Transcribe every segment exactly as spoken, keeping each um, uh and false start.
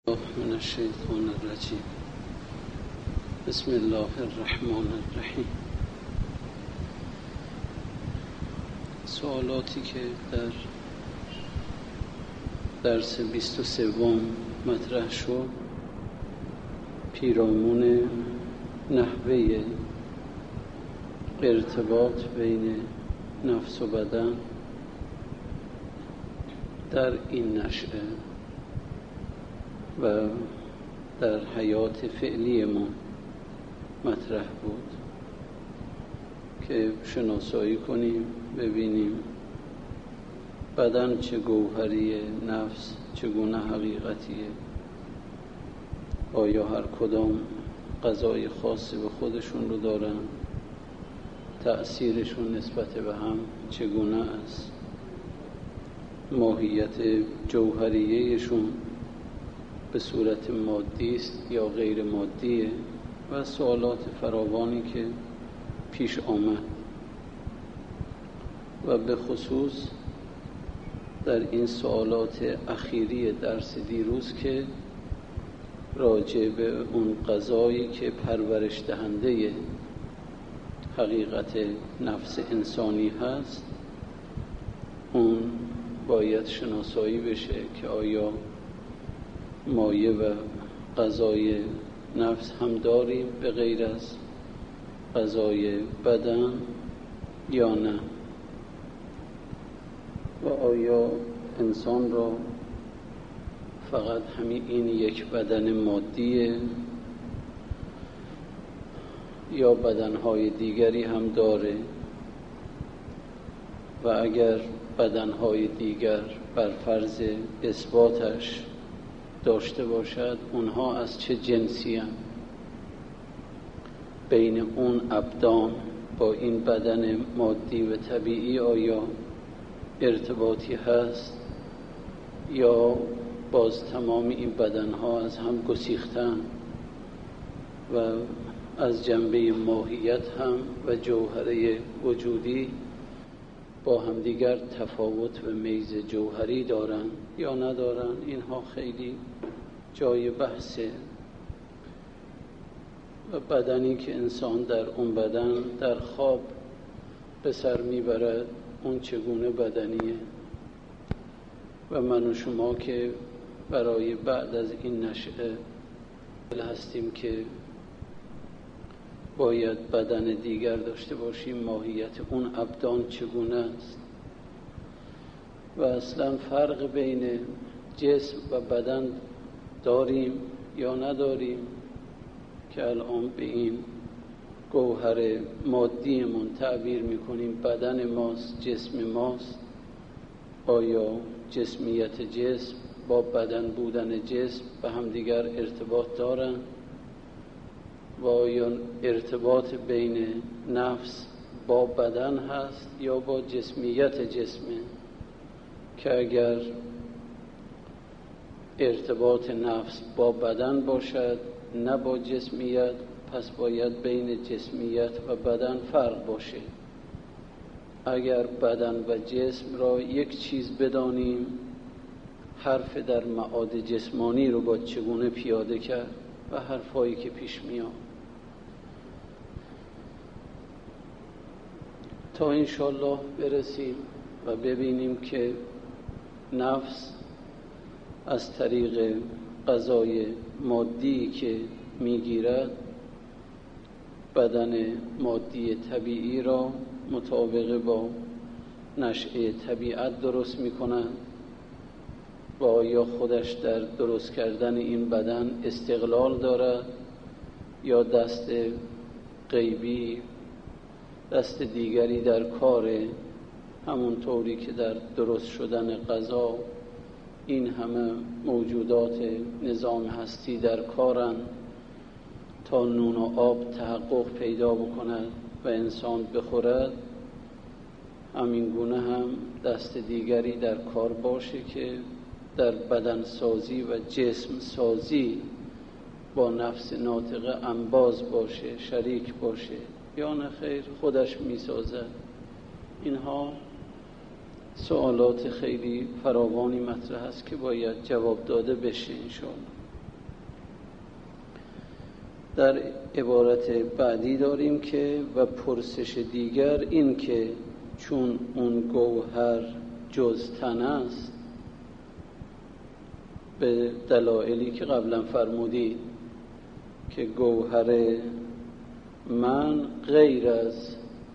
من الشیطان الرجیم. بسم الله الرحمن الرحیم. سوالاتی که در درس بیست و سوم مطرح شد پیرامون نحوه ارتباط بین نفس و بدن در این نشأه و در حیات فعلی ما مطرح بود که شناسایی کنیم، ببینیم بدن چه گوهریه، نفس چگونه حقیقتیه، آیا هر کدام قضای خاصی به خودشون رو دارن، تأثیرشون نسبت به هم چگونه است، ماهیت جوهریهشون به صورت مادی است یا غیر مادیه و سوالات فراوانی که پیش آمد و به خصوص در این سوالات اخیری درس دیروز که راجع به اون قضایی که پرورش دهنده حقیقت نفس انسانی هست، اون باید شناسایی بشه که آیا مایه و غذای نفس هم داریم به غیر از غذای بدن یا نه، و آیا انسان را فقط همین این یک بدن مادیه یا بدنهای دیگری هم داره، و اگر بدنهای دیگر بر فرض اثباتش داشته باشد اونها از چه جنسی هم؟ بین اون ابدان با این بدن مادی و طبیعی آیا ارتباطی هست یا باز تمام این بدنها از هم گسیختن و از جنبه ماهیت هم و جوهره وجودی با همدیگر تفاوت و میز جوهری دارن یا ندارن؟ اینها خیلی جای بحثه. و بدنی که انسان در اون بدن در خواب به سر میبرد اون چگونه بدنیه؟ و من و شما که برای بعد از این نشأه هستیم که باید بدن دیگر داشته باشیم، ماهیت اون ابدان چگونه است و اصلا فرق بین جسم و بدن داریم یا نداریم که الان به این گوهر مادیمون تعبیر میکنیم بدن ماست، جسم ماست. آیا جسمیت جسم با بدن بودن جسم به هم دیگر ارتباط دارن؟ و آیا ارتباط بین نفس با بدن هست یا با جسمیت جسمه؟ که اگر ارتباط نفس با بدن باشد نه با جسمیت، پس باید بین جسمیت و بدن فرق باشه. اگر بدن و جسم را یک چیز بدانیم، حرف در معاد جسمانی رو با چگونه پیاده کرد و حرفایی که پیش میاد تا انشالله برسیم و ببینیم که نفس از طریق غذای مادی که میگیرد بدن مادی طبیعی را مطابق با نشأه طبیعت درست میکنند و آیا خودش در درست کردن این بدن استقلال دارد یا دست غیبی، دست دیگری در کاره، همونطوری که در درست شدن غذا این همه موجودات نظام هستی در کارن تا نون و آب تحقق پیدا بکند و انسان بخورد، همین گونه هم دست دیگری در کار باشه که در بدن سازی و جسم سازی با نفس ناطقه انباز باشه، شریک باشه یا نه خیر خودش میسازد. اینها سوالات خیلی فراوانی مطرح است که باید جواب داده بشه انشاءالله. در عبارت بعدی داریم که و پرسش دیگر این که چون اون گوهر جز تن است، به دلایلی که قبلا فرمودید که گوهر من غیر از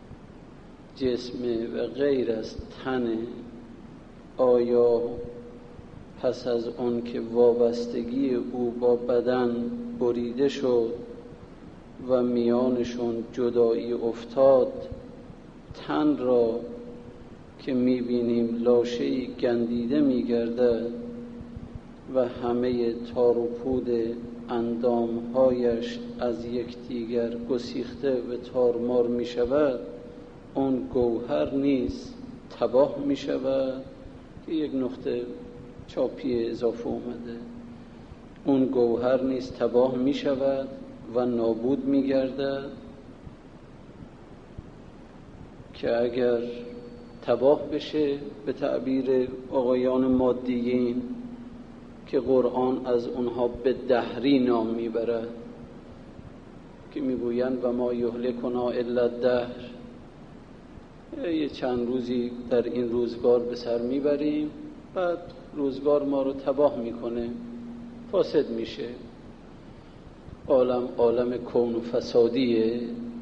جسم و غیر از تن، آیا پس از اون که وابستگی او با بدن بریده شد و میانشون جدایی افتاد، تن را که میبینیم لاشه‌ای گندیده میگردد و همه تار و پود اندامهایش از یکدیگر گسیخته و تارمار میشود، اون گوهر نیز تباه میشود. که یک نقطه چاپی اضافه اومده، اون گوهر نیز تباه میشود و نابود میگردد. که اگر تباه بشه، به تعبیر آقایان مادیین که قرآن از اونها به دهری نام میبرد، که میگویند و ما یهلکنا الا الدهر، یه چند روزی در این روزگار به سر میبریم، بعد روزگار ما رو تباه میکنه، فاسد میشه. عالم عالم کون و فسادیه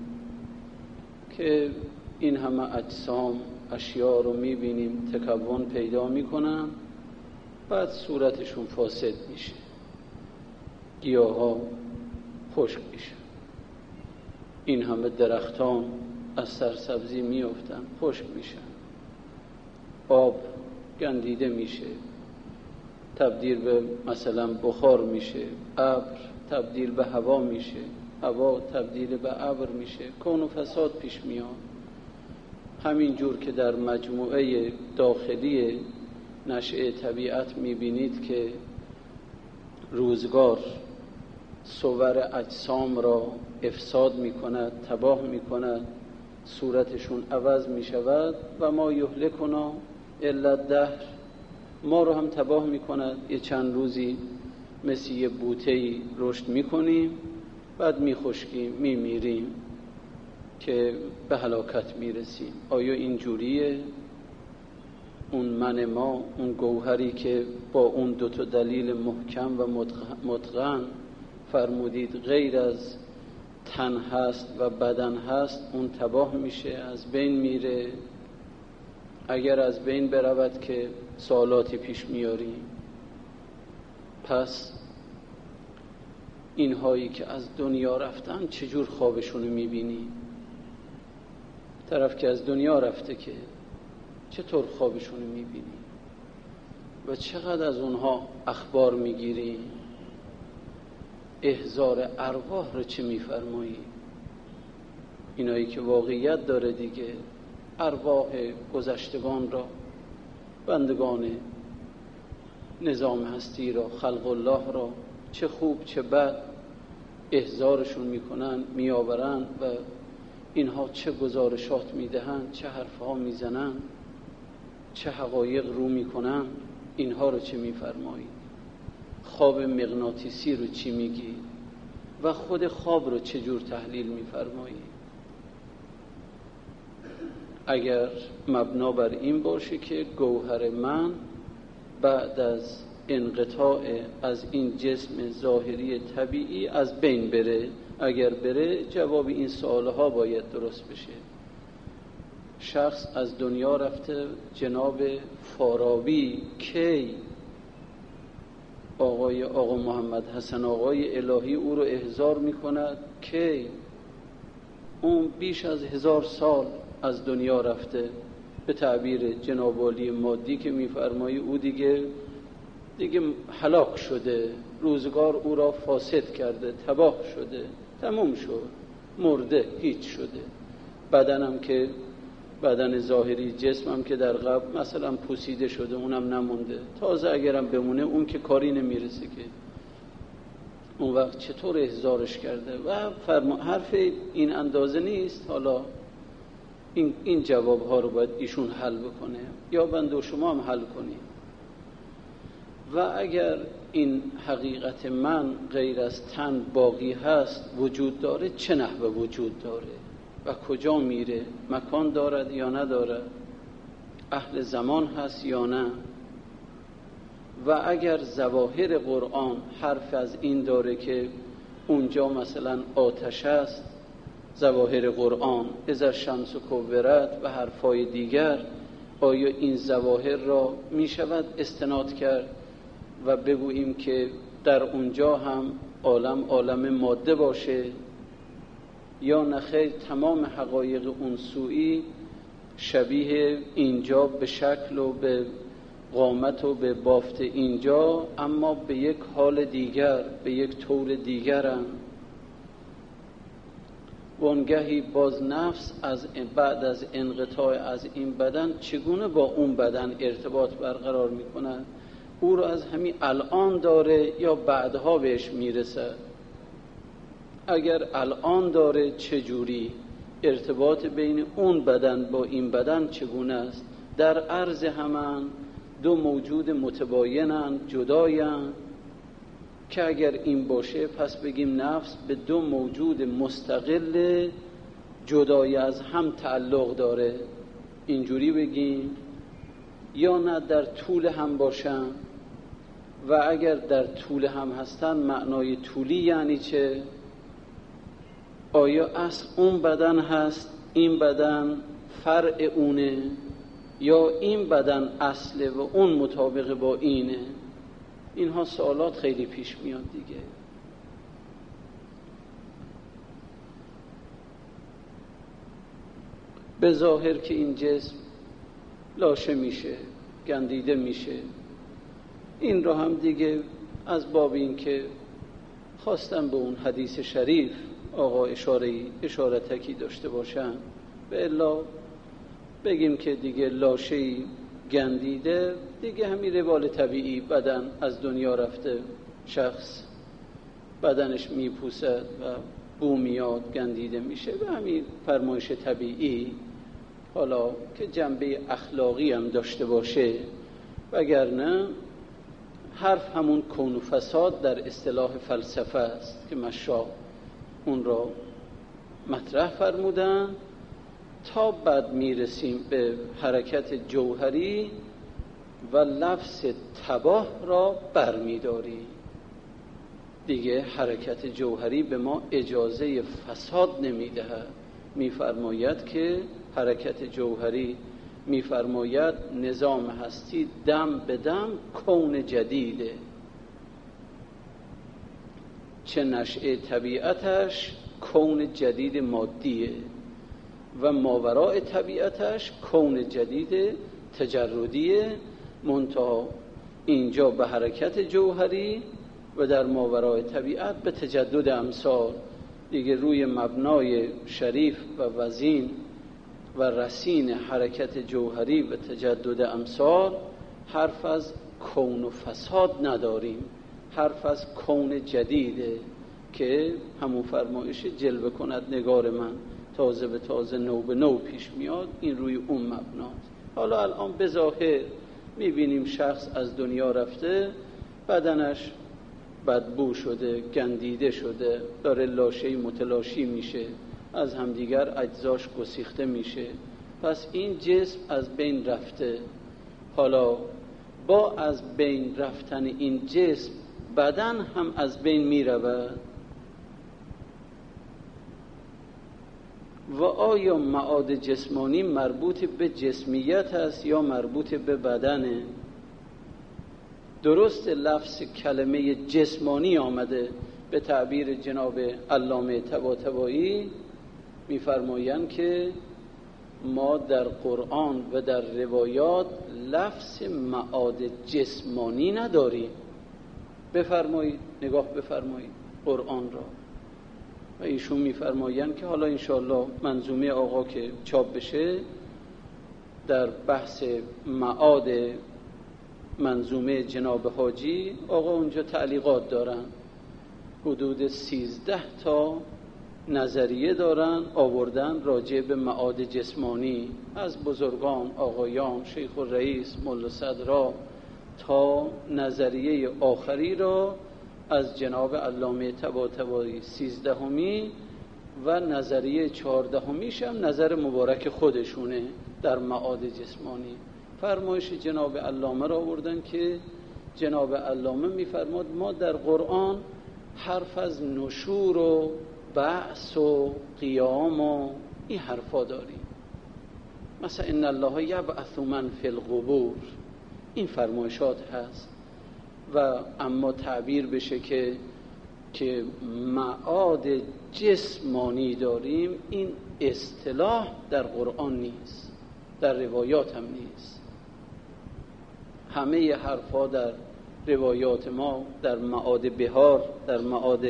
که این همه اجسام اشیا رو میبینیم تکون پیدا میکنن، بعد صورتشون فاسد میشه، گیاه ها خشک میشه، این همه درختان از سرسبزی میافتن، خشک میشن، آب گندیده میشه، تبدیل به مثلا بخار میشه، ابر تبدیل به هوا میشه، هوا تبدیل به ابر میشه، کون و فساد پیش میاد. همین جور که در مجموعه داخلی نشأه طبیعت میبینید که روزگار صور اجسام را افساد میکند، تباه میکند، صورتشون عوض میشود. و ما یهلکنا الا الدهر، ما رو هم تباه میکند. یه چند روزی مثل یه بوته‌ای رشد میکنیم، بعد میخشکیم، میمیریم که به هلاکت میرسیم. آیا این جوریه؟ اون من ما، اون گوهری که با اون دو تا دلیل محکم و متقن فرمودید غیر از تن هست و بدن هست، اون تباه میشه، از بین میره. اگر از بین برود که سوالاتی پیش میاریم. پس اینهایی که از دنیا رفتن چجور خوابشونو میبینی؟ طرف که از دنیا رفته که چطور خوابشونو میبینی؟ و چقدر از اونها اخبار میگیری؟ احضار ارواح رو چه میفرمایی؟ اینایی که واقعیت داره دیگه، ارواح گذشتگان را، بندگان نظام هستی را، خلق الله را، چه خوب چه بد احضارشون میکنن، میآورن و اینها چه گزارشات میدهن، چه حرفها میزنن، چه حقایق رو میکنن. اینها رو چه میفرمایی؟ خواب مغناطیسی رو چی میگی؟ و خود خواب رو چه جور تحلیل میفرمایی؟ اگر مبنا بر این باشه که گوهر من بعد از انقطاع از این جسم ظاهری طبیعی از بین بره، اگر بره جواب این سوالها باید درست بشه. شخص از دنیا رفته، جناب فارابی کی؟ آقای آقا محمد حسن آقای الهی او رو احضار میکند کی؟ اون بیش از هزار سال از دنیا رفته. به تعبیر جناب والی مادی که میفرمایی، او دیگه دیگه هلاک شده، روزگار او را فاسد کرده، تباه شده، تموم شد، مرده، هیچ شده. بدنم که بدن ظاهری، جسمم که در قبل مثلا پوسیده شده، اونم نمونده، تازه اگرم بمونه اون که کاری نمیرسه که. اون وقت چطور احضارش کرده؟ و فرما حرف این اندازه نیست. حالا این این جواب ها رو باید ایشون حل بکنه یا بنده و شما هم حل کنیم. و اگر این حقیقت من غیر از تن باقی هست وجود داره، چه نحوه وجود داره و کجا میره؟ مکان دارد یا ندارد؟ اهل زمان هست یا نه؟ و اگر ظواهر قرآن حرف از این داره که اونجا مثلا آتش است، ظواهر قرآن اذا الشمس کورت و حرفای دیگر، آیا این ظواهر را می شود استناد کرد و بگوییم که در اونجا هم عالم عالم ماده باشه؟ یا نخیر، تمام حقایق اون سویی شبیه اینجا به شکل و به قامت و به بافت اینجا، اما به یک حال دیگر، به یک طور دیگرن. وانگهی باز نفس از بعد از انقطاع از این بدن چگونه با اون بدن ارتباط برقرار میکنه؟ او رو از همین الان داره یا بعدها بهش میرسه؟ اگر الان داره چجوری؟ ارتباط بین اون بدن با این بدن چگونه است؟ در عرض همان دو موجود متباینن، جداین، که اگر این باشه پس بگیم نفس به دو موجود مستقل جدای از هم تعلق داره، اینجوری بگیم؟ یا نه در طول هم باشن؟ و اگر در طول هم هستن معنای طولی یعنی چه؟ آیا اصل اون بدن هست، این بدن فرع اونه، یا این بدن اصله و اون مطابق با اینه؟ اینها سوالات خیلی پیش میاد دیگه. به ظاهر که این جسم لاشه میشه، گندیده میشه، این رو هم دیگه از باب این که خواستم به اون حدیث شریف آقا اشاره اشارتکی داشته باشن، به الا بگیم که دیگه لاشه‌ای گندیده دیگه همین روال طبیعی، بدن از دنیا رفته، شخص بدنش میپوسد و بو میاد، گندیده میشه، و همین فرمایش طبیعی، حالا که جنبه اخلاقی هم داشته باشه. وگرنه حرف همون کون و فساد در اصطلاح فلسفه است که مشا اون را مطرح فرمودن. تا بعد میرسیم به حرکت جوهری و لفظ تباه را برمیداری. دیگه حرکت جوهری به ما اجازه فساد نمیدهد. میفرماید که حرکت جوهری میفرماید نظام هستی دم به دم کون جدیده، چه نشأه طبیعتش کون جدید مادیه و ماوراء طبیعتش کون جدید تجردیه. منتها اینجا به حرکت جوهری و در ماوراء طبیعت به تجدد امثال. دیگه روی مبنای شریف و وزین و رسین حرکت جوهری و تجدد امثال حرف از کون و فساد نداریم، حرف از کون جدیده که همون فرمایش جلوه کند نگار من، تازه به تازه نو به نو پیش میاد. این روی اون مبناست. حالا الان به ظاهر میبینیم شخص از دنیا رفته، بدنش بدبو شده، گندیده شده، داره لاشه‌ای متلاشی میشه، از همدیگر اجزاش گسیخته میشه. پس این جسم از بین رفته. حالا با از بین رفتن این جسم بدن هم از بین میرود. و آیا معاد جسمانی مربوط به جسمیت است یا مربوط به بدنه؟ درست لفظ کلمه جسمانی آمده، به تعبیر جناب علامه طباطبایی میفرمایند که ما در قرآن و در روایات لفظ معاد جسمانی نداریم. بفرمایید، نگاه بفرمایید قرآن را. و ایشون میفرمایند که حالا انشاءالله منظومه آقا که چاپ بشه در بحث معاد منظومه جناب حاجی، آقا اونجا تعلیقات دارن، حدود سیزده تا نظریه دارن آوردن راجع به معاد جسمانی، از بزرگان، آقایان، شیخ الرئیس، ملا صدرا، تا نظریه آخری را از جناب علامه طباطبایی سیزدهمی و نظریه چهاردهمیش هم نظر مبارک خودشونه در معاد جسمانی. فرمایش جناب علامه را آوردن که جناب علامه میفرماد ما در قرآن حرف از نشور و بعث و قیام و این حرفا داریم، مثلا ان الله یبعث من فی القبور، این فرمایشات هست. و اما تعبیر بشه که که معاد جسمانی داریم، این اصطلاح در قرآن نیست، در روایات هم نیست. همه حرفا در روایات ما در معاد بهار، در معاد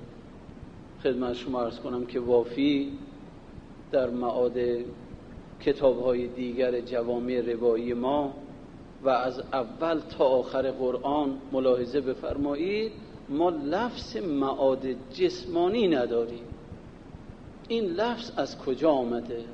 خدمت شما عرض کنم که وافی، در معاد کتاب‌های دیگر جوامع روایی ما و از اول تا آخر قرآن ملاحظه بفرمایید ما لفظ معاد جسمانی نداریم. این لفظ از کجا آمده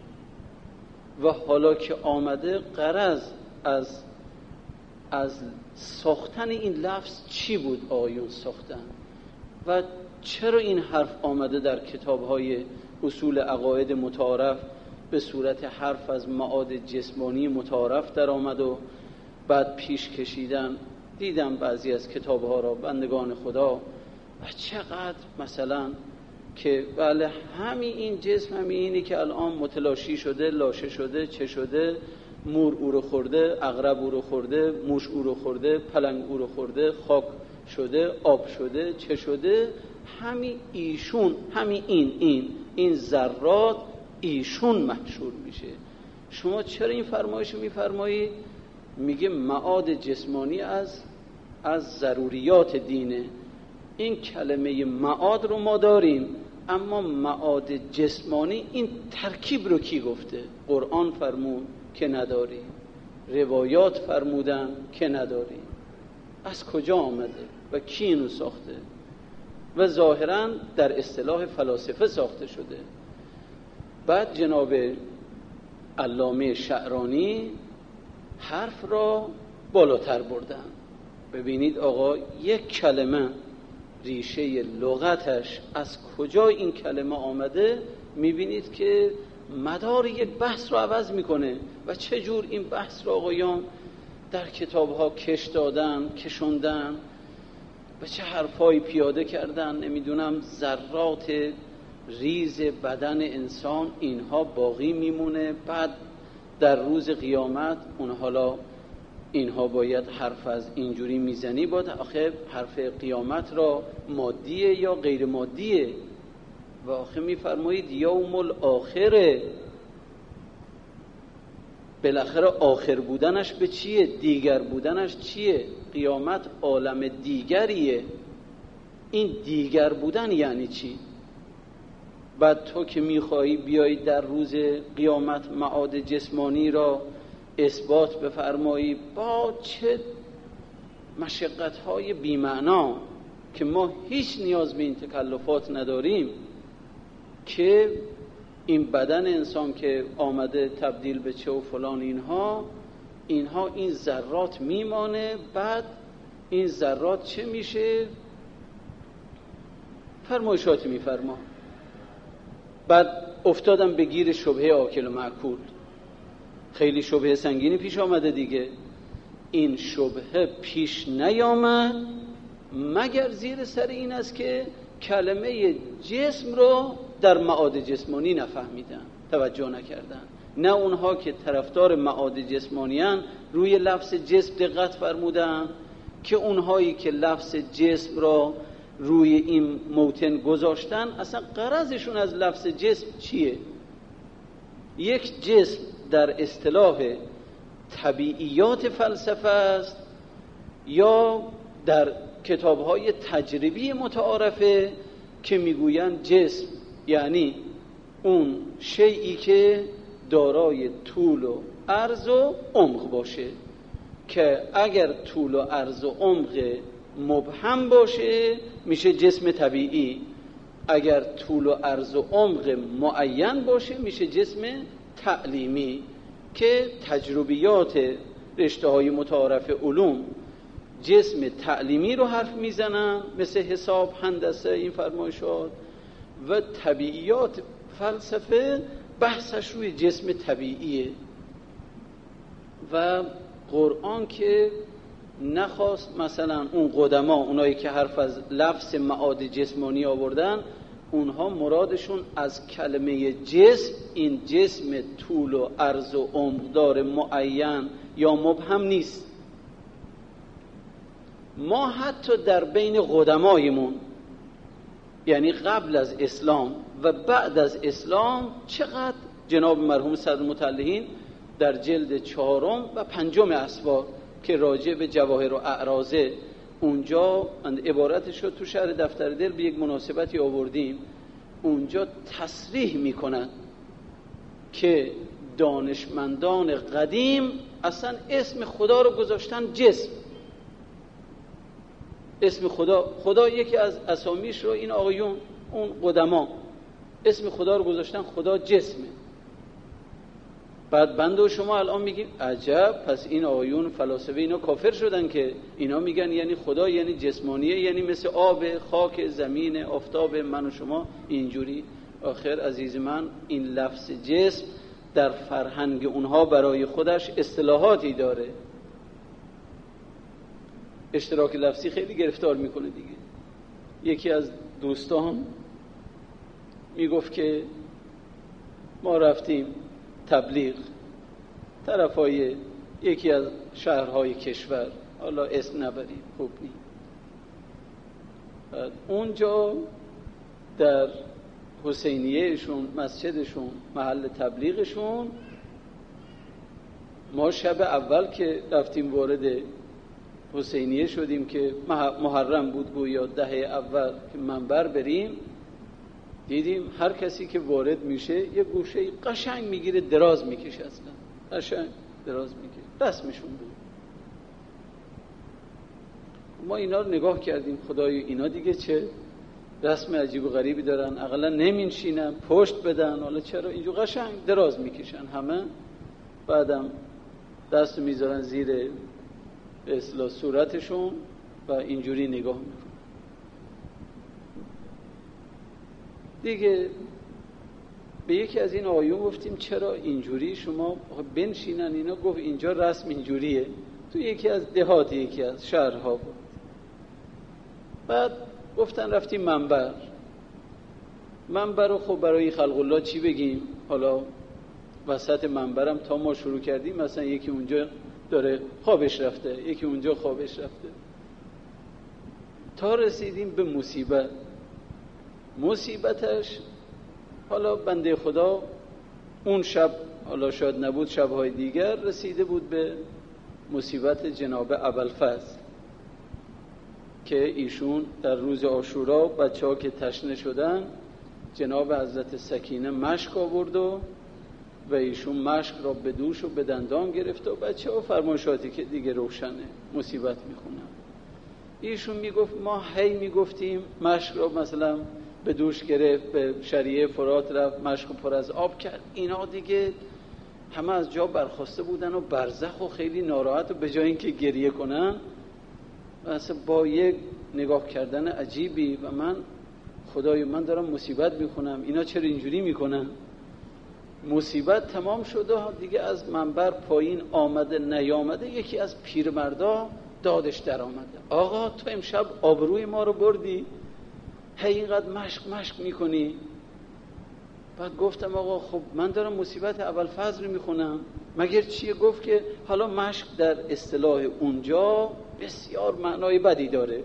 و حالا که آمده غرض از از ساختن این لفظ چی بود آیون ساختن و چرا این حرف آمده در کتاب‌های اصول عقاید متعارف به صورت حرف از معاد جسمانی متعارف در آمد و بعد پیش کشیدن. دیدم بعضی از کتاب‌ها را بندگان خدا و چقدر مثلا که بله همین این جسم همین اینی که الان متلاشی شده، لاشه شده، چه شده، مور او رو خورده، عقرب او رو خورده، موش او رو خورده، پلنگ او رو خورده، خاک شده، آب شده، چه شده، همین ایشون، همین این این این ذرات ایشون محشور میشه. شما چرا این فرمایش میفرمایید؟ میگه معاد جسمانی از از ضروریات دینه. این کلمه معاد رو ما داریم، اما معاد جسمانی این ترکیب رو کی گفته؟ قرآن فرمود که نداریم، روایات فرمودن که نداریم. از کجا آمده و کی اینو ساخته؟ و ظاهراً در اصطلاح فلاسفه ساخته شده. بعد جناب علامه شعرانی حرف را بالاتر بردن. ببینید آقا یک کلمه ریشه لغتش از کجا این کلمه آمده، میبینید که مدار یک بحث رو عوض میکنه و چه جور این بحث رو آقایان در کتاب‌ها کش دادن، کشوندن و چه حرفایی پیاده کردن. نمیدونم ذرات ریز بدن انسان اینها باقی میمونه، بعد در روز قیامت اون حالا اینها باید حرف از اینجوری میزنی باید آخه حرف قیامت را مادیه یا غیر مادیه. و آخه میفرمایید یوم الاخره، بالاخره آخر بودنش به چیه؟ دیگر بودنش چیه؟ قیامت عالم دیگریه. این دیگر بودن یعنی چی؟ بعد تو که میخوایی بیایی در روز قیامت معاد جسمانی را اثبات بفرمایی با چه مشقت‌های بی‌معنا که ما هیچ نیاز به این تکلفات نداریم که این بدن انسان که آمده تبدیل به چه و فلان اینها اینها این ذرات میمانه، بعد این ذرات چه میشه؟ فرمایشات میفرما. بعد افتادم به گیر شبهه آکل و مأکول. خیلی شبهه سنگینی پیش آمده دیگه. این شبهه پیش نیامد مگر زیر سر این است که کلمه جسم رو در معاد جسمانی نفهمیدن، توجه نکردن. نه اونها که طرفدار معاد جسمانیان روی لفظ جسم دقت فرمودن، که اونهایی که لفظ جسم را روی این موطن گذاشتن اصلا غرضشون از لفظ جسم چیه؟ یک جسم در اصطلاح طبیعیات فلسفه است یا در کتاب‌های تجربی متعارفه که میگویند جسم یعنی اون شیئی که دارای طول و عرض و عمق باشه، که اگر طول و عرض و عمق مبهم باشه میشه جسم طبیعی، اگر طول و عرض و عمق معین باشه میشه جسم تعلیمی. که تجربیات رشته‌های متعارف علوم جسم تعلیمی رو حرف میزنن مثل حساب، هندسه، این فرمایشات، و طبیعیات فلسفه بحثش روی جسم طبیعیه. و قرآن که نخواست مثلا اون قدما، اونایی که حرف از لفظ معاد جسمانی آوردن، اونها مرادشون از کلمه جسم این جسم طول و عرض و عمق دار معین یا مبهم نیست. ما حتی در بین قدمایمون، یعنی قبل از اسلام و بعد از اسلام، چقدر جناب مرحوم صدر مطلعین در جلد چهارم و پنجم اسوار که راجع به جواهر و اعراضه، اونجا عبارتش رو تو شرح دفتر دل به یک مناسبتی آوردیم، اونجا تصریح میکنن که دانشمندان قدیم اصلا اسم خدا رو گذاشتن جسم. اسم خدا، خدا یکی از اسامیش رو این آقایون، اون قدما اسم خدا رو گذاشتن خدا جسمه. بعد بنده و شما الان میگیم عجب، پس این آقایون فلاسفه اینا کافر شدن که اینا میگن یعنی خدا یعنی جسمانیه، یعنی مثل آب، خاک، زمین، آفتاب، من و شما اینجوری. آخر عزیز من، این لفظ جسم در فرهنگ اونها برای خودش اصطلاحاتی داره. اشتراک لفظی خیلی گرفتار میکنه دیگه. یکی از دوستان میگفت که ما رفتیم تبلیغ طرفای یکی از شهرهای کشور، حالا اسم نبریم، خوب نیم. اونجا در حسینیهشون، مسجدشون، محل تبلیغشون، ما شب اول که رفتیم وارد حسینیه شدیم که محرم بود، گویا دهه اول که منبر بریم، دیدیم هر کسی که وارد میشه یه گوشه قشنگ میگیره دراز میکشه، اصلا قشنگ دراز میکشه، رسمشون بود. ما اینا رو نگاه کردیم، خدای اینا دیگه چه رسم عجیب و غریبی دارن، اقلا نمینشینن پشت بدن، حالا چرا اینجور قشنگ دراز میکشن همه. بعدم دست میذارن زیر به اصطلاح صورتشون و اینجوری نگاه میکنن. دیگه به یکی از این آیون گفتیم چرا اینجوری شما بنشینن اینا؟ گفت اینجا رسم اینجوریه، تو یکی از دهات یکی از شهرها بود. بعد گفتن رفتیم منبر. منبر رو خب برای خلق الله چی بگیم؟ حالا وسط منبرم تا ما شروع کردیم مثلا یکی اونجا داره خوابش رفته، یکی اونجا خوابش رفته، تا رسیدیم به مصیبت. مصیبتش حالا بنده خدا اون شب، حالا شاید نبود شبهای دیگر، رسیده بود به مصیبت جناب ابوالفضل که ایشون در روز عاشورا بچه ها که تشنه شدن، جناب حضرت سکینه مشک آورد و و ایشون مشک را به دوش و به دندان گرفت و بچه ها فرمایشاتی که دیگه روشنه مصیبت میخونن. ایشون میگفت ما هی میگفتیم مشک را مثلا به دوش گرفت، به شریعه فرات رفت، مشک پر از آب کرد. اینا دیگه همه از جا برخاسته بودن و برزخ و خیلی ناراحت، و به جای اینکه گریه کنن مثلا با یک نگاه کردن عجیبی، و من خدای من دارم مصیبت میخونم، اینا چرا اینجوری میکنن؟ مصیبت تمام شده دیگه، از منبر پایین آمده نیامده، یکی از پیرمردا دادش در آمده، آقا تو امشب آبروی ما رو بردی، هی اینقدر مشک مشک میکنی. بعد گفتم آقا خب من دارم مصیبت ابوالفضل رو میخونم، مگر چیه؟ گفت که حالا مشک در اصطلاح اونجا بسیار معنای بدی داره،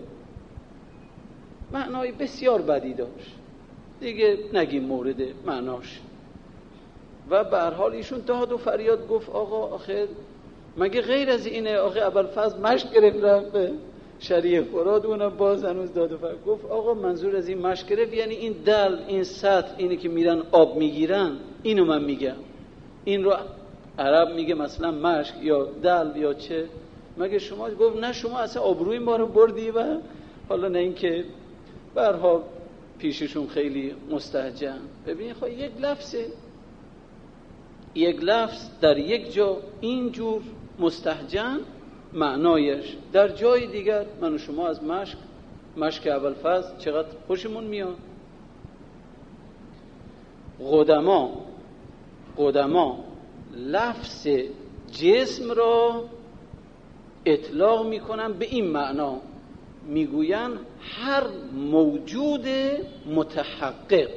معنای بسیار بدی داشت دیگه، نگیم مورد معناش. و به هر حال ایشون داد و فریاد گفت آقا آخه مگه غیر از اینه؟ آقا ابوالفضل مشک گرفت رفت به شریعه فرات، اونم باز هنوز داد و فریاد. گفت آقا منظور از این مشک گرفت یعنی این دل، این سطح، اینی که میرن آب میگیرن، اینو من میگم. این رو عرب میگه مثلا مشک یا دل یا چه، مگه شما؟ گفت نه شما اصلا آبروی ما رو بردی. و حالا نه اینکه به هر حال پیششون خیلی مستهجن. ببین خب یک لفظه، یک لفظ در یک جا اینجور مستهجن، معنایش. در جای دیگر من و شما از مشک مشک ابوالفضل چقدر خوشمون میاد. قدما قدما لفظ جسم را اطلاق میکنن به این معنا، میگوین هر موجود متحقق،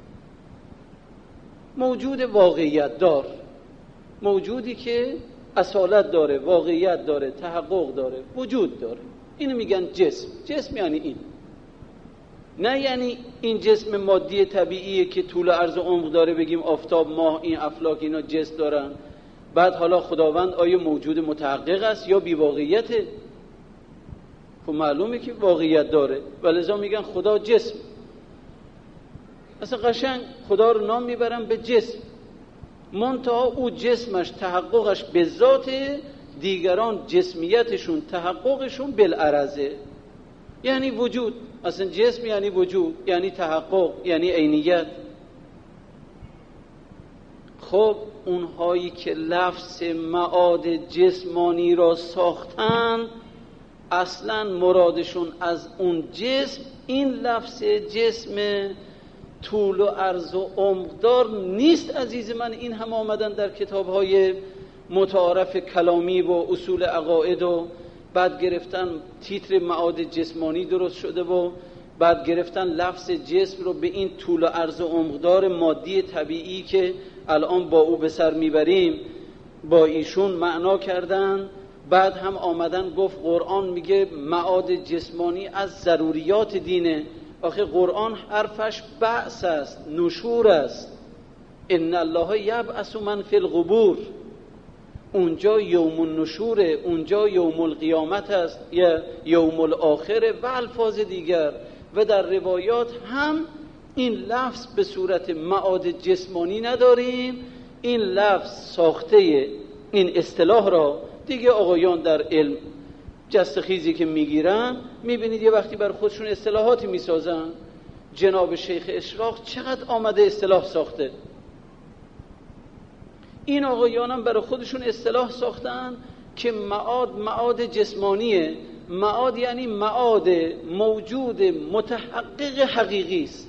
موجود واقعیت دار، موجودی که اصالت داره، واقعیت داره، تحقق داره، وجود داره، اینو میگن جسم. جسم یعنی این، نه یعنی این جسم مادی طبیعیه که طول و عرض و عمق داره، بگیم آفتاب، ماه، این افلاک اینا جسم دارن. بعد حالا خداوند آیا موجود متحقق است یا بی واقعیته؟ خب معلومه که واقعیت داره، ولذا میگن خدا جسم. اصلا قشنگ خدا رو نام میبرن به جسم، منتها او جسمش تحققش به ذات، دیگران جسمیتشون تحققشون بالعرضه، یعنی وجود. اصلا جسم یعنی وجود، یعنی تحقق، یعنی عینیت. خب اونهایی که لفظ معاد جسمانی را ساختن، اصلا مرادشون از اون جسم این لفظ جسم طول و عرض و عمقدار نیست عزیز من. این هم آمدن در کتاب‌های متعارف کلامی و اصول عقاید و بعد گرفتن تیتر معاد جسمانی درست شده و بعد گرفتن لفظ جسم رو به این طول و عرض و عمقدار مادی طبیعی که الان با او به سر میبریم با ایشون معنا کردن. بعد هم آمدن گفت قرآن میگه معاد جسمانی از ضروریات دینه. آخه قرآن حرفش بعث است، نشور است. ان الله یبعث من فی القبور، اونجا یوم النشوره، اونجا یوم القیامت است یا یوم الاخره و الفاظ دیگر. و در روایات هم این لفظ به صورت معاد جسمانی نداریم. این لفظ ساخته این اصطلاح را دیگه آقایان در علم جستخیزی که میگیرن میبینید یه وقتی بر خودشون اصطلاحاتی میسازن. جناب شیخ اشراق چقدر آمده اصطلاح ساخته. این آقایان هم برای خودشون اصطلاح ساختن که معاد معاد جسمانیه. معاد یعنی معاد موجود متحقق حقیقی است،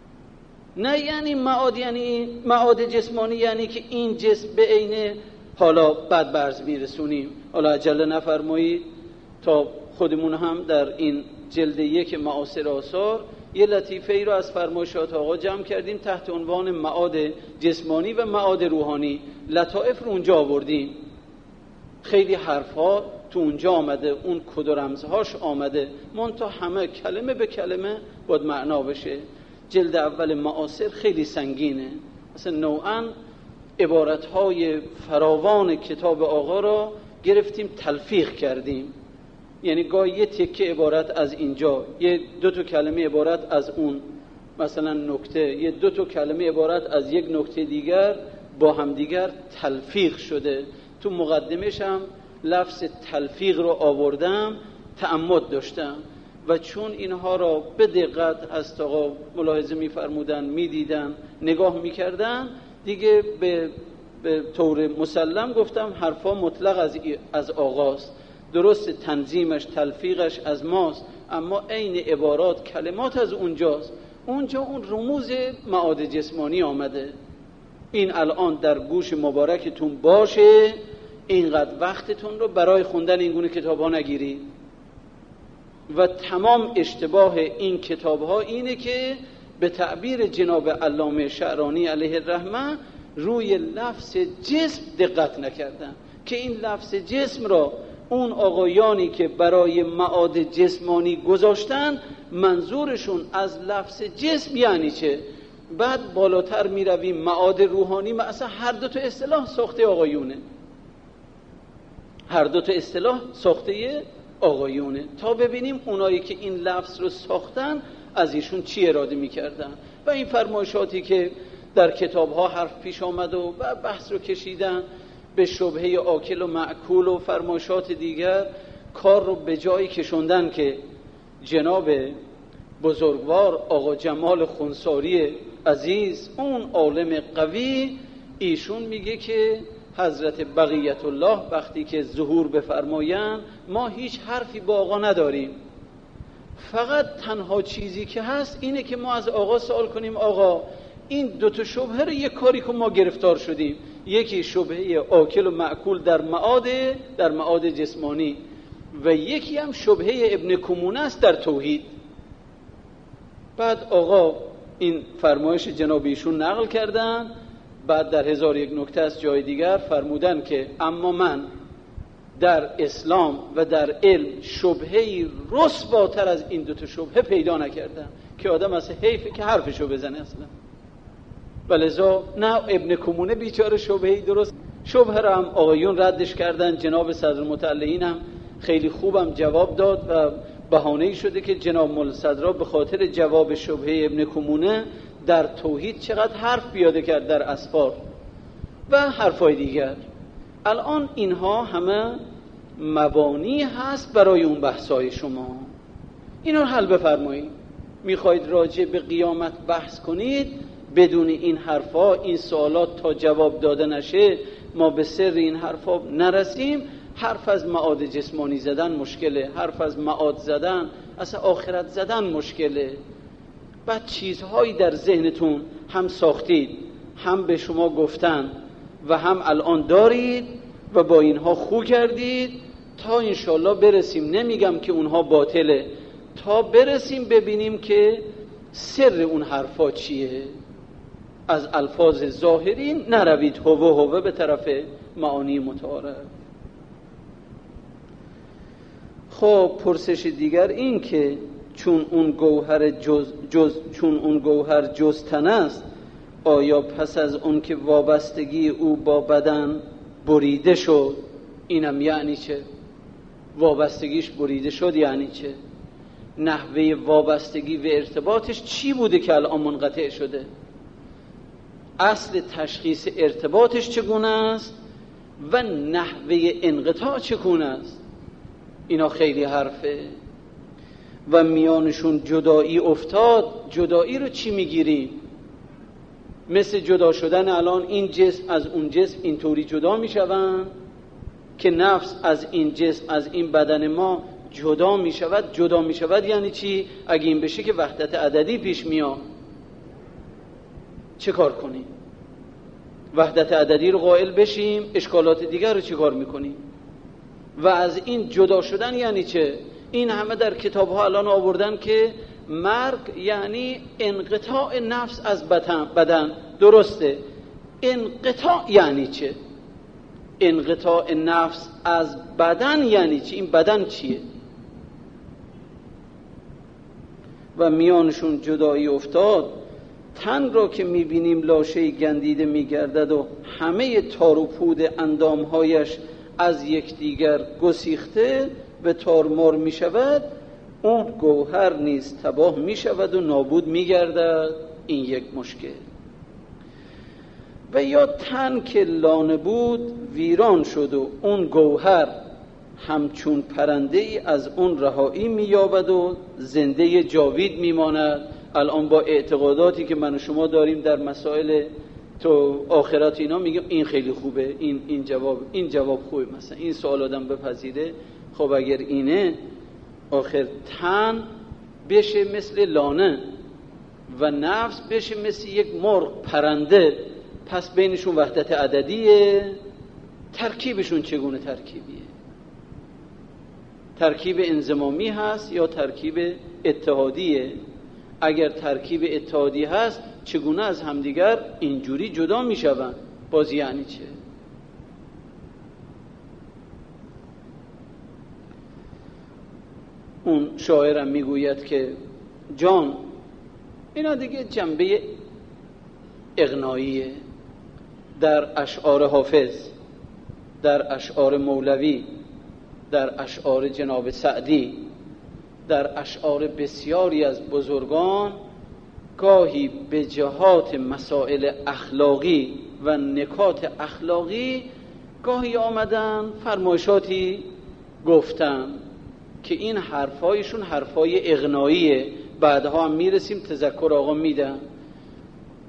نه یعنی معاد یعنی معاد جسمانی یعنی که این جسم به عینه. حالا بعد برز میرسونیم، حالا عجله نفرمایید تا خودمون هم در این جلد یک معاصر آثار یه لطیفه ای رو از فرمایشات آقا جمع کردیم تحت عنوان معاد جسمانی و معاد روحانی. لطائف رو اونجا آوردیم، خیلی حرفا تو اونجا آمده، اون کد و رمزهاش آمده، منتها همه کلمه به کلمه باید معنا بشه. جلد اول معاصر خیلی سنگینه، مثلا نوعاً عبارتهای فراوان کتاب آقا را گرفتیم تلفیق کردیم. یعنی گاهی یه تکه عبارت از اینجا، یه دو تا کلمه عبارت از اون، مثلا نکته، یه دو تا کلمه عبارت از یک نکته دیگر با هم دیگر تلفیق شده. تو مقدمش هم لفظ تلفیق رو آوردم، تعمد داشتم و چون اینها را به دقت از آقا ملاحظه می‌فرمودن، می‌دیدن، نگاه می‌کردن، دیگه به, به طور مسلم گفتم حرفا مطلق از, از آغاست. درست تنظیمش تلفیقش از ماست، اما عین عبارات کلمات از اونجاست. اونجا اون رموز معاد جسمانی آمده. این الان در گوش مبارکتون باشه، اینقدر وقتتون رو برای خوندن این گونه کتاب ها نگیرید. و تمام اشتباه این کتاب ها اینه که به تعبیر جناب علامه شعرانی علیه الرحمه روی لفظ جسم دقت نکردن که این لفظ جسم را اون آقایانی که برای معاد جسمانی گذاشتن منظورشون از لفظ جسم یعنی چه. بعد بالاتر می رویم معاد روحانی، ما اصلا هر دو تا اصطلاح ساخته آقایونه، هر دو تا اصطلاح ساخته آقایونه، تا ببینیم اونایی که این لفظ رو ساختن از ایشون چی اراده می کردن. و این فرمایشاتی که در کتاب ها حرف پیش آمد و بحث رو کشیدن به شبهه آکل و معکول و فرمایشات دیگر، کار رو به جایی کشوندن که جناب بزرگوار آقا جمال خنساری عزیز، اون عالم قوی، ایشون میگه که حضرت بقیت الله وقتی که ظهور بفرمایند ما هیچ حرفی با آقا نداریم، فقط تنها چیزی که هست اینه که ما از آقا سوال کنیم آقا این دوتا شبهه رو یک کاری که ما گرفتار شدیم، یکی شبهه آکل و معکول در معاد در معاد جسمانی و یکی هم شبهه ابن کمونه است در توحید. بعد آقا این فرمایش جناب ایشون نقل کردن، بعد در هزار یک نکته از جای دیگر فرمودن که اما من در اسلام و در علم شبهه‌ای رسواتر از این دوتا شبهه پیدا نکردم که آدم اصلا حیفه که حرفشو بزنه اصلا. ولذا نه ابن کمونه بیچاره شبهه‌ای درست شبهه را هم آقایون ردش کردن، جناب صدر متعلقین هم خیلی خوبم جواب داد و بهانه‌ای شده که جناب مولا صدرا به خاطر جواب شبهه ابن کمونه در توحید چقدر حرف بیاده کرد در اسفار و حرفای دیگر. الان اینها همه مبانی هست برای اون بحثای شما، اینا رو حل بفرمایید. میخواید راجع به قیامت بحث کنید، بدون این حرفا این سوالات تا جواب داده نشه ما به سر این حرفا نرسیم. حرف از معاد جسمانی زدن مشکله، حرف از معاد زدن اصلا آخرت زدن مشکله. بعد چیزهایی در ذهنتون هم ساختید، هم به شما گفتن و هم الان دارید و با اینها خو کردید تا انشالله برسیم، نمیگم که اونها باطله، تا برسیم ببینیم که سر اون حرفا چیه. از الفاظ ظاهری نروید هوه هوه به طرف معانی متعارف. خب پرسش دیگر این که چون اون گوهر جز, جز چون اون گوهر جز تن است، آیا پس از اون که وابستگی او با بدن بریده شد، اینم یعنی چه؟ وابستگیش بریده شد یعنی چه؟ نحوه وابستگی و ارتباطش چی بوده که الان منقطع شده؟ اصل تشخیص ارتباطش چگونه است و نحوه انقطاع چگونه است؟ اینا خیلی حرفه. و میانشون جدایی افتاد، جدایی رو چی میگیریم؟ مثل جدا شدن الان این جسم از اون جسم اینطوری جدا میشوند که نفس از این جسم از این بدن ما جدا میشود. جدا میشود یعنی چی؟ اگه این بشه که وحدت عددی پیش میاد. چه کار کنیم؟ وحدت عددی رو قائل بشیم، اشکالات دیگر رو چه کار میکنیم؟ و از این جدا شدن یعنی چه؟ این همه در کتاب ها الان آوردن که مرگ یعنی انقطاع نفس از بدن. درسته، انقطاع یعنی چه؟ انقطاع نفس از بدن یعنی چه؟ این بدن چیه؟ و میانشون جدایی افتاد، تن را که میبینیم لاشه گندیده میگردد و همه تار و پود اندامهایش از یکدیگر گسیخته و تارمار میشود، اون گوهر نیز تباه میشود و نابود میگردد. این یک مشکل. و یا تن که لانه بود ویران شد و اون گوهر همچون پرنده ای از اون رهایی مییابد و زنده جاوید میماند. الان با اعتقاداتی که من و شما داریم در مسائل تو آخرت اینا میگم این خیلی خوبه، این این جواب این جواب خوبه، مثلا این سوال آدم بپذیره. خب اگر اینه آخر تن بشه مثل لانه و نفس بشه مثل یک مرغ پرنده، پس بینشون وحدت عددیه. ترکیبشون چگونه ترکیبیه؟ ترکیب انضمامی هست یا ترکیب اتحادیه؟ اگر ترکیب اتحادی هست چگونه از همدیگر اینجوری جدا میشوند؟ باز یعنی چه؟ اون شاعرم میگوید که جان، اینا دیگه جنبه اغناییه. در اشعار حافظ، در اشعار مولوی، در اشعار جناب سعدی، در اشعار بسیاری از بزرگان گاهی به جهات مسائل اخلاقی و نکات اخلاقی گاهی آمدن فرمایشاتی گفتن که این حرفایشون حرفای اغناییه. بعدها هم میرسیم تذکر آقا میدن.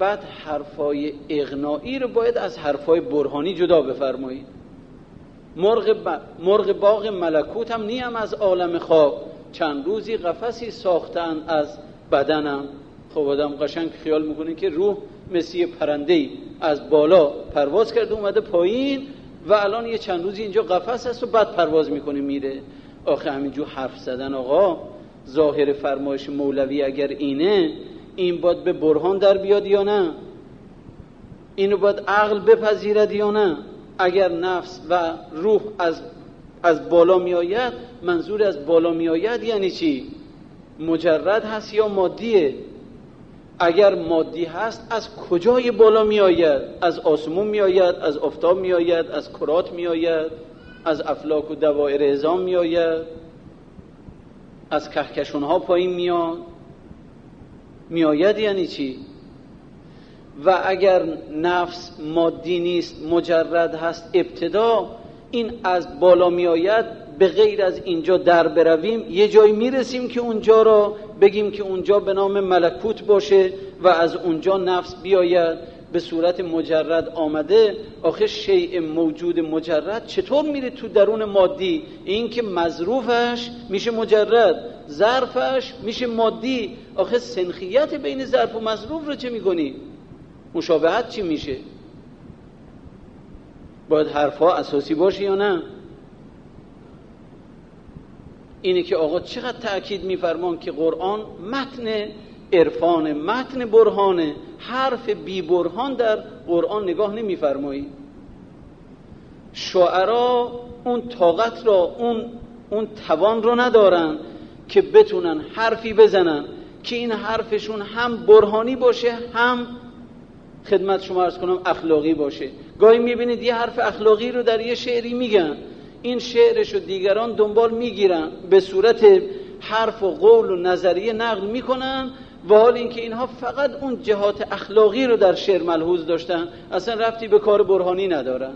بعد حرفای اغنایی رو باید از حرفای برهانی جدا بفرمایید. مرغ, ب... مرغ باغ ملکوت هم نیم از عالم خواب، چند روزی قفسی ساختن از بدنم. خب آدم قشنگ خیال میکنه که روح مثل پرنده‌ای از بالا پرواز کرده اومده پایین و الان یه چند روزی اینجا قفس هست و بعد پرواز میکنه میره. آخه همینجور حرف زدن آقا، ظاهر فرمایش مولوی اگر اینه، این باید به برهان در بیاد یا نه؟ اینو باید عقل بپذیرد یا نه؟ اگر نفس و روح از از بالا می آید، منظور از بالا می آید یعنی چی؟ مجرد هست یا مادیه؟ اگر مادی هست از کجای بالا می آید؟ از آسمون می آید، از آفتاب می آید، از کرات می آید، از افلاک و دوائر عظام می آید، از کهکشان ها پایین میاد؟ می آید یعنی چی؟ و اگر نفس مادی نیست، مجرد هست، ابتدا این از بالا می آید، به غیر از اینجا در برویم یه جایی می رسیم که اونجا را بگیم که اونجا به نام ملکوت باشه و از اونجا نفس بیاید به صورت مجرد آمده. آخه شیء موجود مجرد چطور میره تو درون مادی؟ این که مظروفش میشه مجرد، ظرفش میشه مادی. آخه سنخیت بین ظرف و مظروف رو چه میکنی؟ مشابهت چی میشه؟ باید حرفا اساسی باشه یا نه؟ اینه که آقا چقدر تأکید میفرمان که قرآن متن عرفان، متن برهانه، حرف بی برهان در قرآن نگاه نمیفرمایی. شعرا اون طاقت را، اون اون توان رو ندارن که بتونن حرفی بزنن که این حرفشون هم برهانی باشه هم خدمت شما عرض کنم اخلاقی باشه. گاهی میبینید یه حرف اخلاقی رو در یه شعری میگن، این شعرشو دیگران دنبال میگیرن، به صورت حرف و قول و نظریه نقل میکنن، و حال اینکه اینها فقط اون جهات اخلاقی رو در شعر ملحوظ داشتن، اصلا ربطی به کار برهانی ندارن.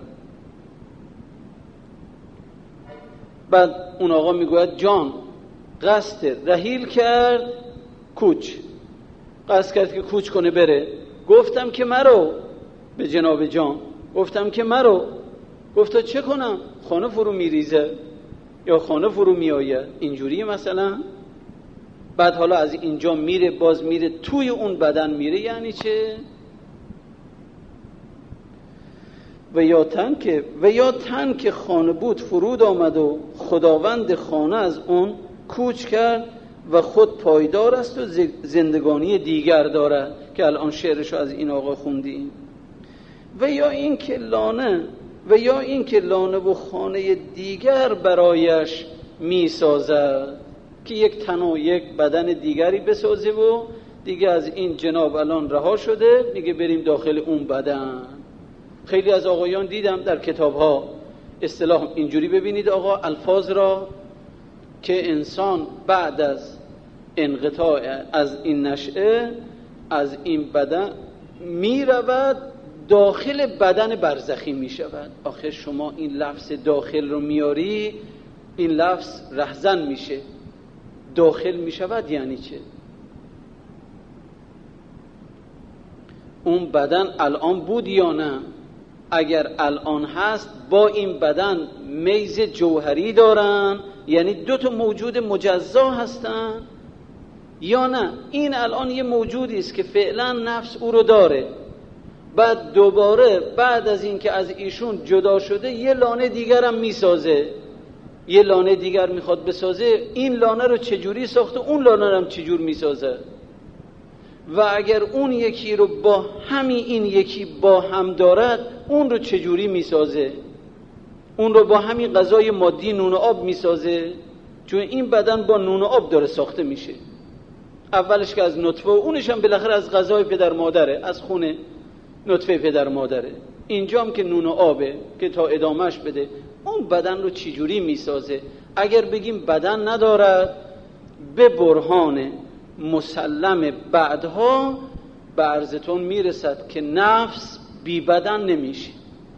بعد اون آقا میگوید جان قصد رحیل کرد کوچ، قصد کرد که کوچ کنه بره. گفتم که مرو، به جناب جان گفتم که مرو. گفتا چه کنم؟ خانه فرو میریزه یا خانه فرو میآید، اینجوریه مثلا. بعد حالا از اینجا میره، باز میره توی اون بدن میره، یعنی چه؟ و یا تن که و یا تن که خانه بود فرود آمد و خداوند خانه از اون کوچ کرد و خود پایدار است و زندگانی دیگر دارد، که الان شعرشو از این آقا خوندیم. و یا این که لانه و یا این که لانه و خانه دیگر برایش می سازد، که یک تن و یک بدن دیگری بسازه و دیگه از این جناب الان رها شده، میگه بریم داخل اون بدن. خیلی از آقایان دیدم در کتاب ها اصطلاح اینجوری ببینید آقا الفاظ را، که انسان بعد از انقطاع از این نشأه از این بدن می رود داخل بدن برزخی می شود. آخه شما این لفظ داخل رو میاری، این لفظ رهزن میشه. داخل می شود یعنی چه؟ اون بدن الان بود یا نه؟ اگر الان هست با این بدن میز جوهری دارن، یعنی دو تا موجود مجزا هستن، یا نه این الان یه موجودی است که فعلا نفس او رو داره، بعد دوباره بعد از این که از ایشون جدا شده یه لانه دیگر هم میسازه، یه لانه دیگر میخواد بسازه. این لانه رو چجوری ساخته، اون لانه رو هم چجور میسازه؟ و اگر اون یکی رو با همین این یکی با هم دارد، اون رو چجوری میسازه؟ اون رو با همین غذای مادی نون و آب میسازه، چون این بدن با نون و آب داره ساخته میشه. اولش که از نطفه و اونش هم بالاخره از غذای پدر مادره، از خون نطفه پدر مادره. اینجا هم که نون و آبه که تا ادامهش بده. اون بدن رو چجوری میسازه؟ اگر بگیم بدن ندارد، به برهان مسلم بعدها به عرضتون میرسد که نفس بی بدن نمیشه.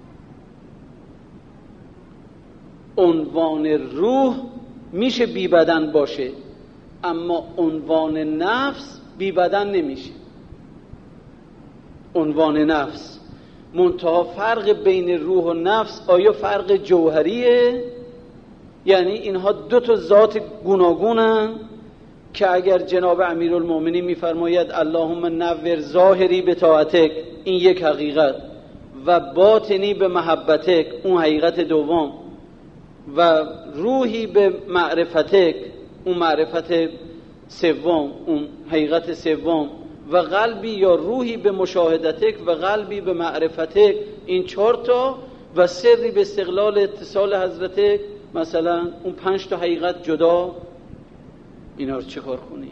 عنوان روح میشه بی بدن باشه، اما عنوان نفس بی بدن نمیشه. عنوان نفس، منتها فرق بین روح و نفس آیا فرق جوهریه؟ یعنی اینها دو تا ذات گوناگونن که اگر جناب امیرالمومنین میفرماید اللهم نور ظاهری به طاعتک، این یک حقیقت، و باطنی به محبتک، اون حقیقت دوم، و روحی به معرفتک، اون معرفت سوم، اون حقیقت سوم، و قلبی یا روحی به مشاهدتک و قلبی به معرفتک، این چهار تا، و سری به استقلال اتصال حضرتک، مثلا اون پنج تا حقیقت جدا. اینا رو چه کار کنی؟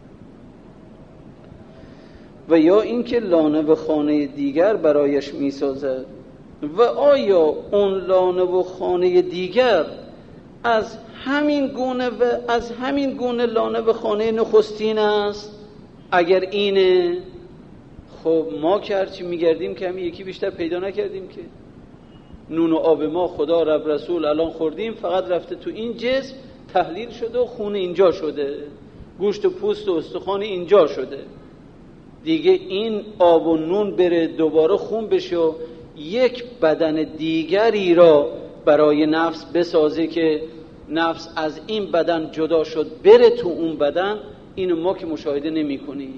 و یا اینکه لانه و خانه دیگر برایش میسازد، و آیا اون لانه و خانه دیگر از همین گونه و از همین گونه لانه و خانه نخستین است؟ اگر اینه، خب ما که هرچی میگردیم که همین یکی بیشتر پیدا نکردیم که نون و آب ما خدا رب رسول الان خوردیم، فقط رفته تو این جسم تحلیل شده و خون اینجا شده، گوشت و پوست و استخوان اینجا شده، دیگه این آب و نون بره دوباره خون بشه و یک بدن دیگری را برای نفس بسازه که نفس از این بدن جدا شد بره تو اون بدن. اینو ما که مشاهده نمی کنیم.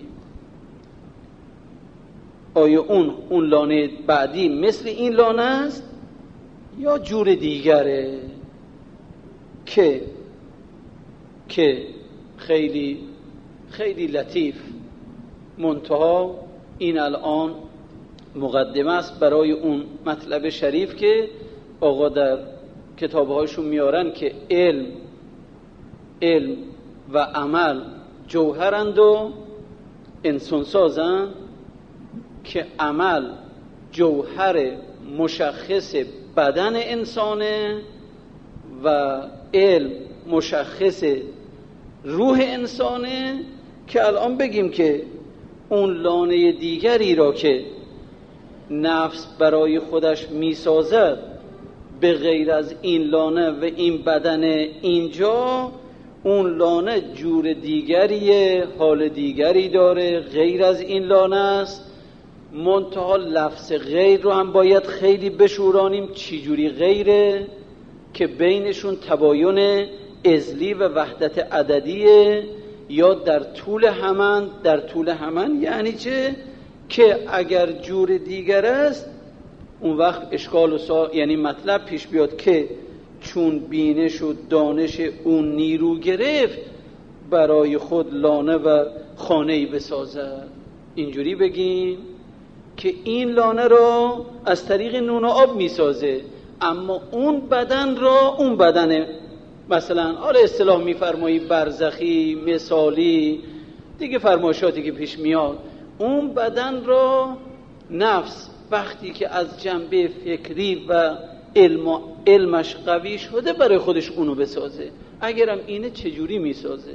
آیا اون اون لانه بعدی مثل این لانه است یا جور دیگره که که خیلی خیلی لطیف، منتها این الان مقدمه است برای اون مطلب شریف که آقا در کتابهاشون میارن که علم علم و عمل جوهرند و انسان سازن، که عمل جوهر مشخص بدن انسانه و علم مشخص روح انسانه. که الان بگیم که اون لانه دیگری را که نفس برای خودش میسازد به غیر از این لانه و این بدن اینجا، اون لانه جور دیگریه، حال دیگری داره، غیر از این لانه است. منتها لفظ غیر رو هم باید خیلی بشورانیم. چی جوری غیره؟ که بینشون تباین ازلی و وحدت عددیه، یا در طول همن. در طول همن یعنی چه؟ که اگر جور دیگر است اون وقت اشکال و سا... یعنی مطلب پیش بیاد که چون بینش و دانش اون نیرو گرفت برای خود لانه و خانه‌ای بسازد. اینجوری بگیم که این لانه را از طریق نون و آب میسازه، اما اون بدن را اون بدن مثلا حالا اصطلاح میفرمایی برزخی مثالی دیگه فرمایشاتی که پیش میاد، اون بدن را نفس وقتی که از جنبه فکری و علم علمش قوی شده برای خودش اونو بسازه. اگرم اینه چجوری میسازه؟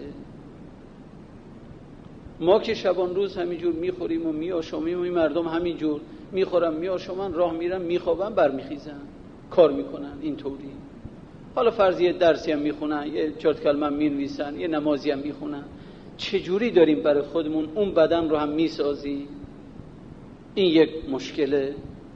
ما که شبان روز همینجور میخوریم و میآشامیم و این مردم همینجور میخورن میآشامن، راه میرن میخوابن برمیخیزن کار میکنن اینطوری. حالا فرضیه درسی هم میخونن، یه چهار کلمه هم مینویسن، یه نمازی هم میخونن. چجوری داریم برای خودمون اون بدن رو هم میسازی؟ این یک مشکله.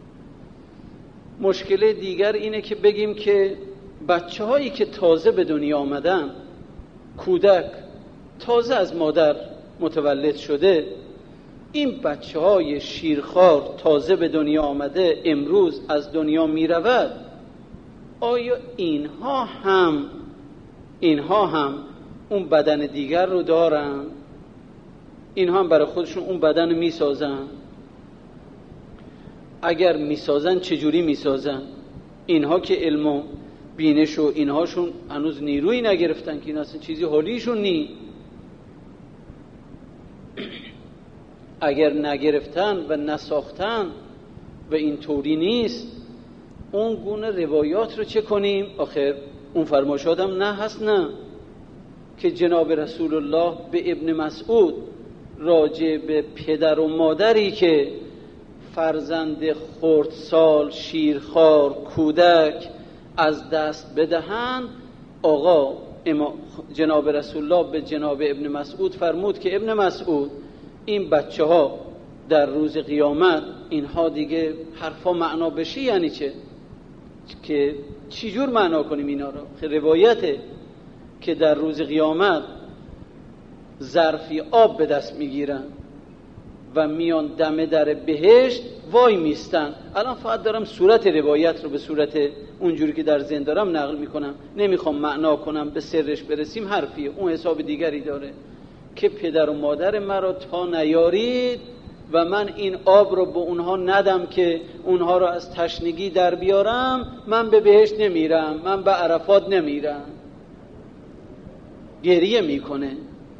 مشکل دیگر اینه که بگیم که بچه هایی که تازه به دنیا آمدن، کودک تازه از مادر متولد شده، این بچه های شیرخوار تازه به دنیا آمده امروز از دنیا می رود، آیا اینها هم اینها هم اون بدن دیگر رو دارن؟ اینها هم برای خودشون اون بدن رو می سازن؟ اگر می سازن چجوری می سازن؟ اینها که علم و بینش و اینهاشون هنوز نیروی نگرفتن که این اصلا چیزی حالیشون نی. اگر نگرفتن و نساختن و این طوری نیست، اون گونه روایات رو چه کنیم؟ آخر اون فرمایشات هم نه هست نه که جناب رسول الله به ابن مسعود راجع به پدر و مادری که فرزند خردسال شیرخوار کودک از دست بدهند، آقا جناب رسول الله به جناب ابن مسعود فرمود که ابن مسعود این بچه ها در روز قیامت اینها دیگه حرفا معنا بشه یعنی چه؟ که چی جور معنا کنیم اینا رو؟ خیلی روایته که در روز قیامت ظرفی آب به دست میگیرن و میان دم در بهشت وای میستن. الان فقط دارم صورت روایت رو به صورت اونجوری که در ذهن دارم نقل میکنم، نمیخوام معنا کنم، به سرش برسیم حرفیه، اون حساب دیگری داره که پدر و مادر مرا تا نیارید و من این آب رو به اونها ندم که اونها رو از تشنگی در بیارم، من به بهشت نمیرم، من به عرفات نمیرم. گریه میکنه،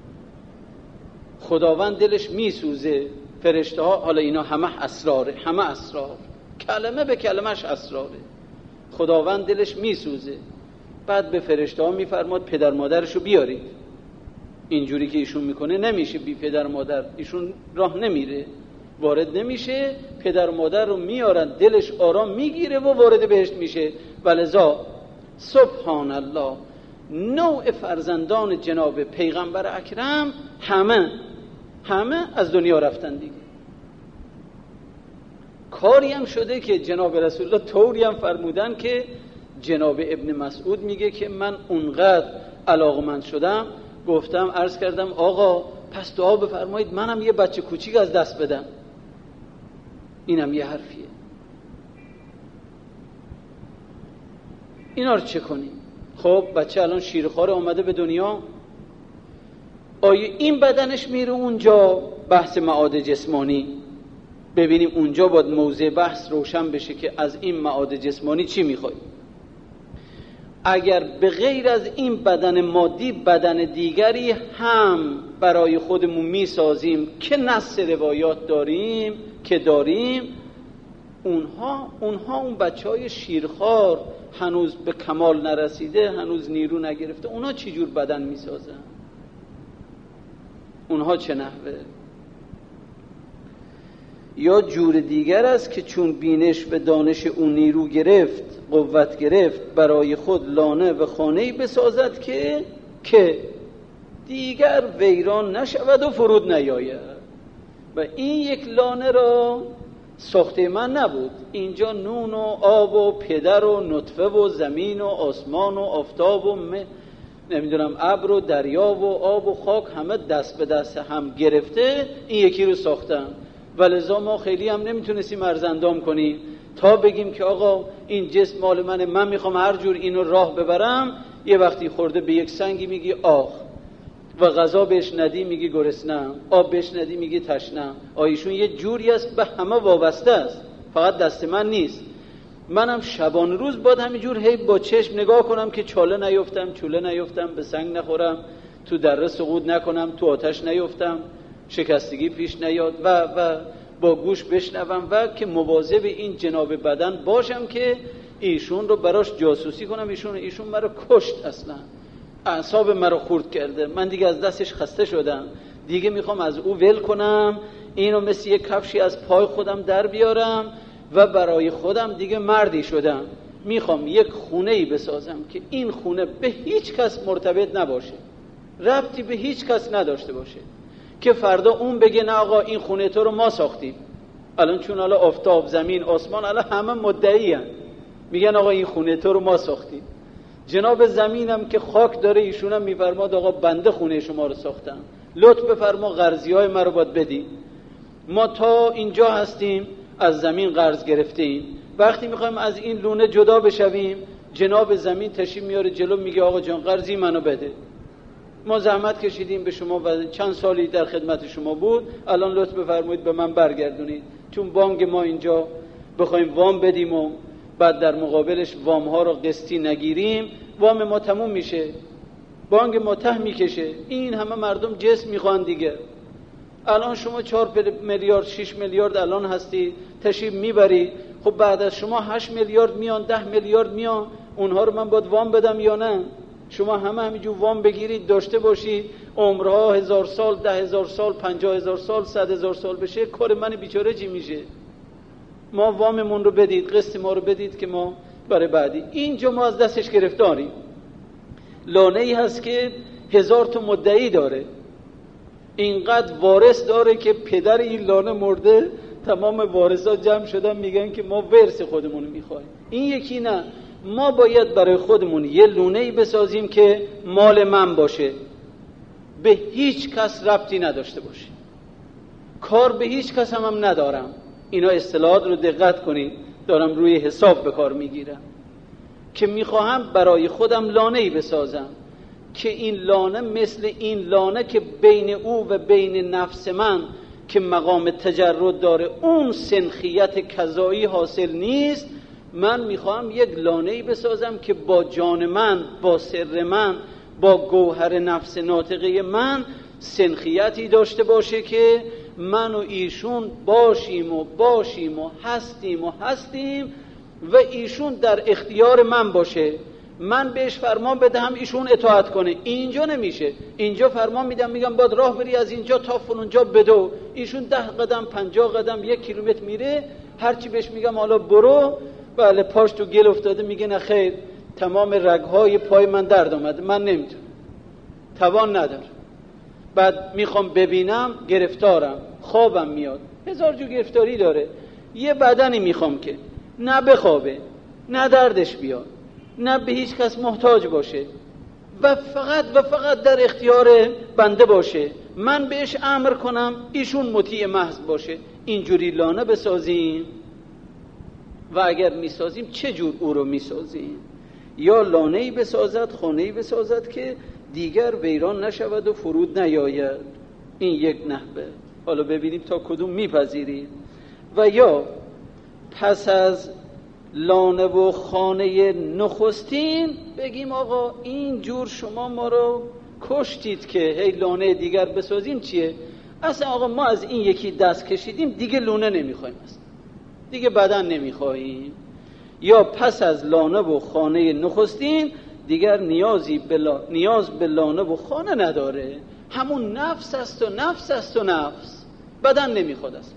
خداوند دلش میسوزه، فرشته ها، حالا اینا همه اسراره، همه اسرار، کلمه به کلمش اسراره. خداوند دلش میسوزه، بعد به فرشته ها میفرماد پدر مادرشو بیارید. اینجوری که ایشون میکنه نمیشه، بی پدر مادر ایشون راه نمیره، وارد نمیشه. پدر مادر رو میارن، دلش آرام میگیره و وارد بهشت میشه. ولذا سبحان الله، نوع فرزندان جناب پیغمبر اکرم همه همه از دنیا رفتن دیگه. کاری هم شده که جناب رسول الله طوری هم فرمودن که جناب ابن مسعود میگه که من اونقدر علاقمند شدم، گفتم عرض کردم آقا پس دعا بفرمایید منم یه بچه کوچیک از دست بدم. اینم یه حرفیه. اینا رو چه کنیم؟ خب بچه الان شیرخواره آمده به دنیا، آیا این بدنش میره اونجا؟ بحث معاد جسمانی ببینیم اونجا باید موضع بحث روشن بشه که از این معاد جسمانی چی میخوای. اگر به غیر از این بدن مادی بدن دیگری هم برای خودمون میسازیم که نص روایات داریم که داریم، اونها اونها اون بچهای شیرخوار هنوز به کمال نرسیده، هنوز نیرو نگرفته، اونها چی جور بدن میسازن؟ اونها چه نحوه؟ یا جور دیگر است که چون بینش و دانش اون نیرو گرفت، قوت گرفت، برای خود لانه و خانه‌ای بسازد که که دیگر ویران نشود و فرود نیاید. و این یک لانه را ساخته من نبود، اینجا نون و آب و پدر و نطفه و زمین و آسمان و آفتاب و م... نمیدونم ابر و دریا و آب و خاک همه دست به دست هم گرفته این یکی رو ساختن. ولذا ما خیلی هم نمیتونستیم ارزندام کنیم تا بگیم که آقا این جسم مال منه، من میخوام هر جور اینو راه ببرم. یه وقتی خورده به یک سنگی میگی آخ، و غذا بهش ندی میگی گرسنم، آب بهش ندی میگی تشنم. آیشون یه جوری است به همه وابسته است، فقط دست من نیست. منم شبان روز باید همینجور هی با چشم نگاه کنم که چاله نیفتم، چوله نیفتم، به سنگ نخورم، تو دره سقوط نکنم، تو آتش نیفتم، شکستگی پیش نیاد و و با گوش بشنوم و که مواظب این جناب بدن باشم که ایشون رو براش جاسوسی کنم. ایشون ایشون مرا کشت، اصلا اعصاب مرا خورد کرده، من دیگه از دستش خسته شدم، دیگه میخوام از او ول کنم، اینو مثل یک کفشی از پای خودم در بیارم و برای خودم دیگه مردی شدم. میخوام یک خونه‌ای بسازم که این خونه به هیچ کس مرتبط نباشه، ربطی به هیچ کس نداشته باشه، که فردا اون بگه نه آقا این خونه تو رو ما ساختیم. الان چون حالا آفتاب، زمین، آسمان الان همه مدعی هن. میگن آقا این خونه تو رو ما ساختیم. جناب زمینم که خاک داره ایشونم میفرماد آقا بنده خونه شما رو ساختم، لطف بفرما قرضی های ما رو باید بدی. ما تا اینجا هستیم از زمین قرض گرفتیم، وقتی میخوایم از این لونه جدا بشویم جناب زمین تشریف میاره جلو میگه آقا جان قرضی منو بده، ما زحمت کشیدیم به شما و چند سالی در خدمت شما بود، الان لطف بفرمایید به من برگردونید. چون بانک ما اینجا بخوایم وام بدیم و بعد در مقابلش وام ها رو قسطی نگیریم، وام ما تموم میشه، بانک ما ته میکشه. این همه مردم جسم میخوان دیگه. الان شما چهار میلیارد شش میلیارد الان هستی تشریف میبری، خب بعد از شما هشت میلیارد میان، ده میلیارد میان، اونها رو من باید وام بدم یا نه؟ شما همه همینجور وام بگیرید داشته باشید، عمرها هزار سال، ده هزار سال، پنجاه هزار سال، صد هزار سال بشه، کار من بیچاره چی میشه؟ ما واممون رو بدید، قسط ما رو بدید که ما برای بعدی. اینجا ما از دستش گرفتاریم. لانه‌ای هست که هزار تا مدعی داره، اینقدر وارث داره که پدر این لانه مرده، تمام وارثا جمع شدن میگن که ما ورث خودمون میخوایم. این یکی نه، ما باید برای خودمون یه لونه‌ای بسازیم که مال من باشه، به هیچ کس ربطی نداشته باشه، کار به هیچ کس هم, هم ندارم. اینا اصطلاحات رو دقت کنید، دارم روی حساب به کار میگیرم که میخواهم برای خودم لانه‌ای بسازم که این لانه مثل این لانه که بین او و بین نفس من که مقام تجرد داره اون سنخیت کذایی حاصل نیست. من میخوام یک لانه‌ای بسازم که با جان من، با سر من، با گوهر نفس ناطقه من سنخیتی داشته باشه که من و ایشون باشیم و باشیم و هستیم و هستیم و ایشون در اختیار من باشه، من بهش فرمان بدهم ایشون اطاعت کنه. اینجا نمیشه، اینجا فرمان میدم میگم باید راه بری از اینجا تا فلانجا بدو، ایشون ده قدم پنجاه قدم یک کیلومتر میره، هرچی بهش میگم حالا برو، بله پاش تو گل افتاده میگه نه خیر تمام رگهای پای من درد اومده، من نمیتونم، توان ندارم، بعد میخوام ببینم گرفتارم، خوابم میاد، هزار جو گرفتاری داره. یه بدنی میخوام که نه بخوابه، نه دردش بیاد، نه به هیچ کس محتاج باشه و فقط و فقط در اختیار بنده باشه، من بهش امر کنم ایشون مطیع محض باشه. اینجوری لانه بسازیم و اگر میسازیم چه جور او رو میسازیم؟ یا لانه‌ای بسازد، خانه‌ای بسازد که دیگر ویران نشود و فرود نیاید. این یک نحوه. حالا ببینیم تا کدوم میپذیرید. و یا پس از لانه و خانه نخستین بگیم آقا این جور شما ما رو کشتید که هی لانه دیگر بسازیم. چیه؟ اصلا آقا ما از این یکی دست کشیدیم، دیگه لانه نمیخوایم، اصلا دیگه بدن نمیخوایم. یا پس از لانه و خانه نخستین دیگر نیازی بلا... نیاز به لانه و خانه نداره، همون نفس است و نفس است و نفس، بدن نمیخواد، اصلا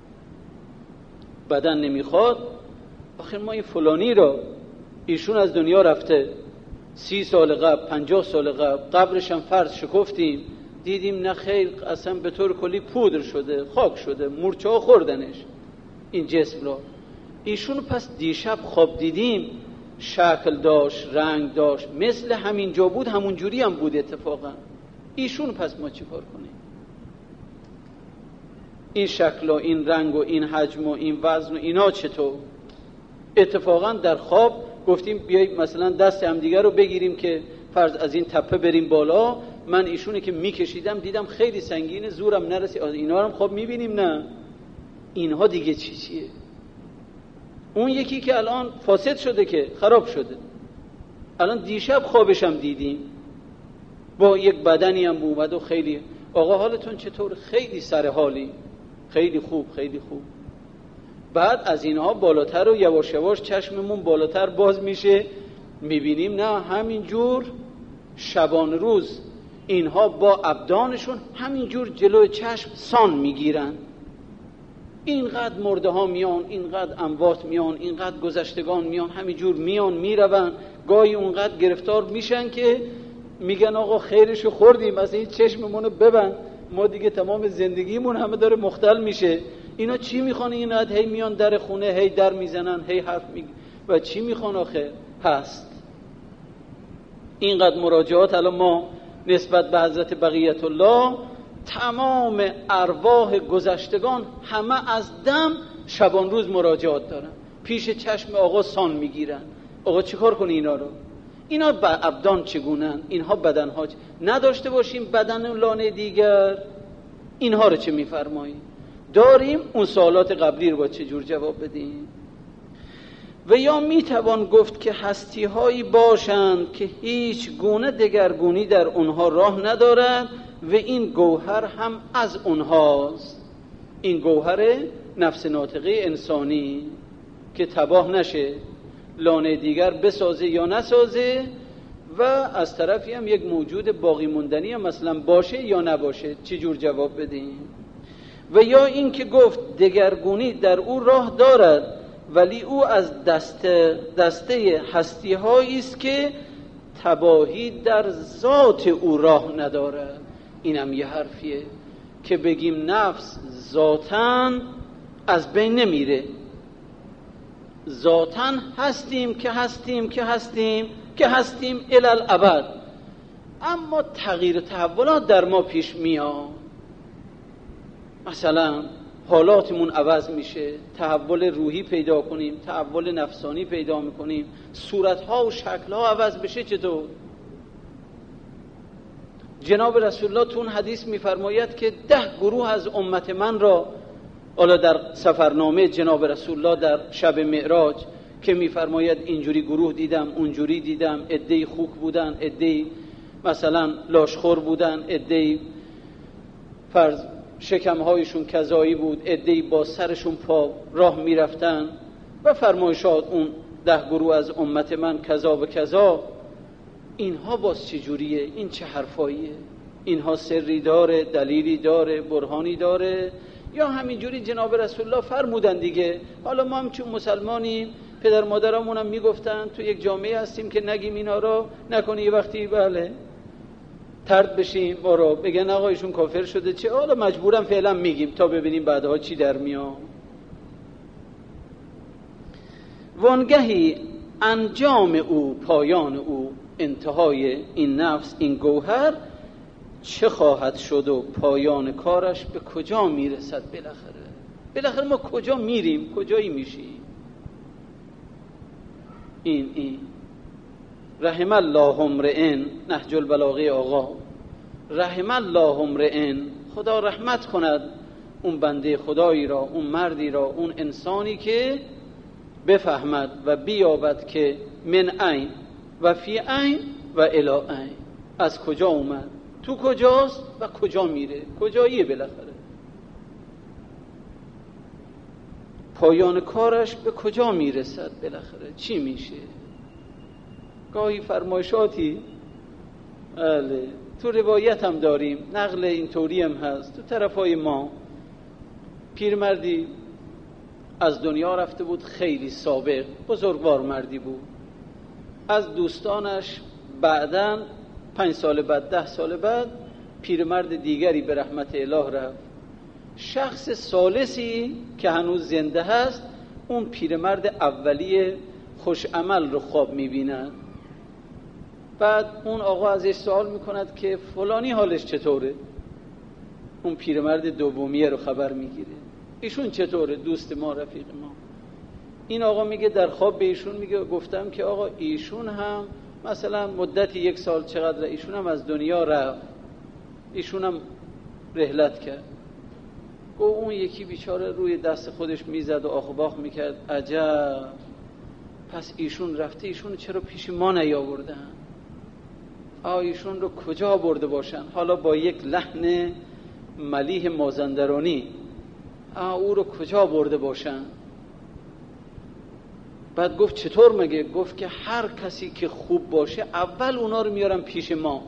بدن نمیخواد. آخر ما این فلانی را ایشون از دنیا رفته سی سال قبل، پنجاه سال قبل، قبرش هم فرض شکفتیم، دیدیم نه خیر اصلا به طور کلی پودر شده، خاک شده، مورچه ها خوردنش این جسم را. ایشون پس دیشب خواب دیدیم شکل داشت، رنگ داشت، مثل همین جا بود، همون جوری هم بود اتفاقا. ایشون پس ما چی کار کنیم؟ این شکل و این رنگ و این حجم و این وزن و اینا چطور؟ اتفاقا در خواب گفتیم بیایید مثلا دست هم دیگر رو بگیریم که فرض از این تپه بریم بالا، من ایشونی که میکشیدم دیدم خیلی سنگینه، زورم نرسید، اینا هم خواب میبینیم. نه اینها دیگه چی چیه؟ اون یکی که الان فاسد شده که خراب شده، الان دیشب خوابشم دیدیم با یک بدنی هم اومد و خیلی آقا حالتون چطور؟ خیلی سر حالی، خیلی خوب، خیلی خوب. بعد از اینها بالاتر و یواش یواش چشممون بالاتر باز میشه، میبینیم نه همینجور شبان روز اینها با ابدانشون همینجور جلوی چشم سان میگیرن. اینقدر مرده ها میان، اینقدر اموات میان، اینقدر گذشتگان میان، همینجور میان میرون. گاهی اونقدر گرفتار میشن که میگن آقا خیرشو خوردیم، از این چشممونو ببند، ما دیگه تمام زندگیمون همه داره مختل میشه. اینا چی میخوان؟ اینا هی میان در خونه هی در میزنن، هی حرف میگن و چی میخوان آخه؟ هست اینقدر مراجعات الان ما نسبت به حضرت بقیت الله، تمام ارواح گذشتگان همه از دم شبان روز مراجعات دارن، پیش چشم آقا سان میگیرن. آقا چی کار کنی اینا رو؟ اینا با ابدان چگونن؟ اینها بدنها چ... نداشته باشیم بدن لانه دیگر، اینها رو چه میفرمایی؟ داریم اون سوالات قبلی رو با چه جور جواب بدیم؟ و یا میتوان گفت که هستی هایی باشند که هیچ گونه دگرگونی در اونها راه ندارد و این گوهر هم از اونهاست. این گوهر نفس ناطقه انسانی که تباه نشه، لانه دیگر بسازه یا نسازه، و از طرفی هم یک موجود باقی موندنی هم مثلا باشه یا نباشه، چه جور جواب بدیم؟ و یا این که گفت دگرگونی در او راه دارد ولی او از دسته دسته هستی هایی است که تباهی در ذات او راه ندارد. اینم یه حرفیه. که بگیم نفس ذاتاً از بین نمیره. ذاتاً هستیم که هستیم که هستیم که هستیم الالابد، اما تغییر و تحولات در ما پیش میاد. مثلا حالاتمون عوض میشه، تحول روحی پیدا کنیم، تحول نفسانی پیدا میکنیم، صورتها و شکلها عوض بشه. چطور؟ جناب رسول الله تو اون حدیث میفرماید که ده گروه از امت من را، حالا در سفرنامه جناب رسول الله در شب معراج که میفرماید اینجوری گروه دیدم، اونجوری دیدم، عده‌ای خوک بودن، عده‌ای مثلا لاشخور بودن، عده‌ای فرض شکمهایشون کذایی بود، عده‌ای با سرشون پا راه میرفتن و فرمایشات اون ده گروه از امت من کذا و کذا. اینها باز چجوریه؟ این چه حرفاییه؟ اینها سری داره، دلیلی داره، برهانی داره، یا همینجوری جناب رسول الله فرمودن دیگه؟ حالا ما هم چون مسلمانیم، پدر مادرامون هم میگفتن تو یک جامعه هستیم که نگیم اینا رو، نکنی یه وقتی بله ترد بشیم ما رو بگن آقا ایشون کافر شده چه، حالا مجبورم فعلا میگیم تا ببینیم بعدها چی در میاد. وانگهی انجام او، پایان او، انتهای این نفس، این گوهر چه خواهد شد و پایان کارش به کجا میرسد؟ بالاخره بالاخره ما کجا میریم؟ کجایی میشیم؟ این این رحم الله امرئن، نهج البلاغه آقا، رحم الله امرئن، خدا رحمت کند اون بنده خدایی را، اون مردی را، اون انسانی که بفهمد و بیابد که من عین و فی عین و الی عین، از کجا اومد، تو کجاست و کجا میره، کجاییه بالاخره، پایان کارش به کجا میرسد، بالاخره چی میشه. گاهی فرمایشاتی بله تو روایت هم داریم، نقل اینطوری هم هست تو طرفای ما، پیرمردی از دنیا رفته بود، خیلی سابق، بزرگوار مردی بود. از دوستانش بعداً پنج سال بعد، ده سال بعد، پیرمرد دیگری به رحمت اله رفت. شخص ثالثی که هنوز زنده هست، اون پیرمرد اولیه خوش عمل رو خواب میبیند. بعد اون آقا ازش سوال میکند که فلانی حالش چطوره؟ اون پیرمرد دومیه رو خبر میگیره، ایشون چطوره؟ دوست ما، رفیق ما. این آقا میگه در خواب به ایشون میگه گفتم که آقا ایشون هم مثلا مدتی یک سال چقدر ایشون هم از دنیا رفت، ایشون هم رحلت کرد. گو اون یکی بیچاره روی دست خودش میزد و آخ و باخ میکرد، عجب پس ایشون رفته، ایشون چرا پیش ما نیاوردن؟ آه ایشون رو کجا برده باشن؟ حالا با یک لحن ملیح مازندرانی، آه او رو کجا برده باشن؟ بعد گفت چطور مگه؟ گفت که هر کسی که خوب باشه اول اونا رو میارن پیش ما،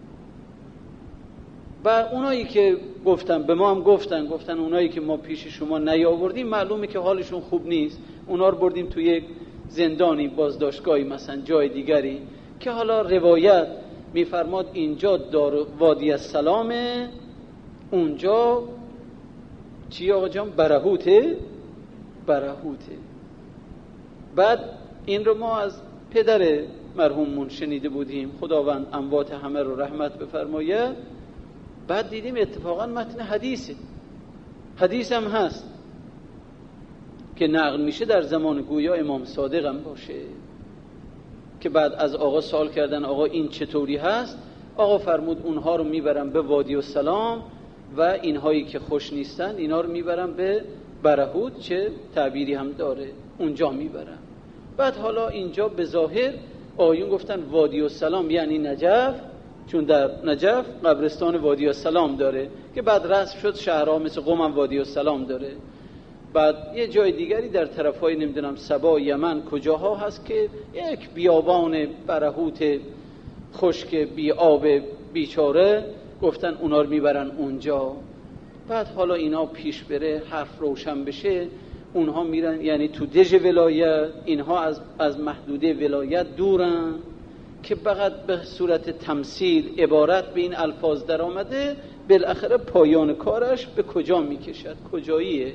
و اونایی که گفتن به ما هم گفتن گفتن اونایی که ما پیش شما نیاوردیم معلومه که حالشون خوب نیست، اونا رو بردیم توی یک زندانی، بازداشتگاهی، مثلا جای دیگری که حالا روایت میفرماد اینجا دار وادی السلامه، اونجا چی آقا جان؟ برهوته برهوته. بعد این رو ما از پدر مرحوممون شنیده بودیم، خداوند اموات همه رو رحمت بفرماید. بعد دیدیم اتفاقا متن حدیثه، حدیث هم هست که نقل میشه در زمان گویا امام صادق هم باشه، که بعد از آقا سوال کردن آقا این چطوری هست؟ آقا فرمود اونها رو میبرم به وادی السلام و اینهایی که خوش نیستن اینا رو میبرم به برهوت، چه تعبیری هم داره، اونجا میبرم. بعد حالا اینجا به ظاهر آیون گفتن وادی السلام یعنی نجف، چون در نجف قبرستان وادی السلام داره که بعد رسم شد شهرها مثل قم هم وادی السلام داره. بعد یه جای دیگری در طرفای نمیدونم سبا، یمن، کجاها هست که یک بیابان برهوت خشک بی آب بیچاره، گفتن اونا رو میبرن اونجا. بعد حالا اینا پیش بره، حرف روشن بشه، اونها میرن یعنی تو دژ ولایت، اینها از از محدوده ولایت دورن، که فقط به صورت تمثیل عبارت به این الفاظ در آمده بالاخره پایان کارش به کجا میکشد، کجاییه.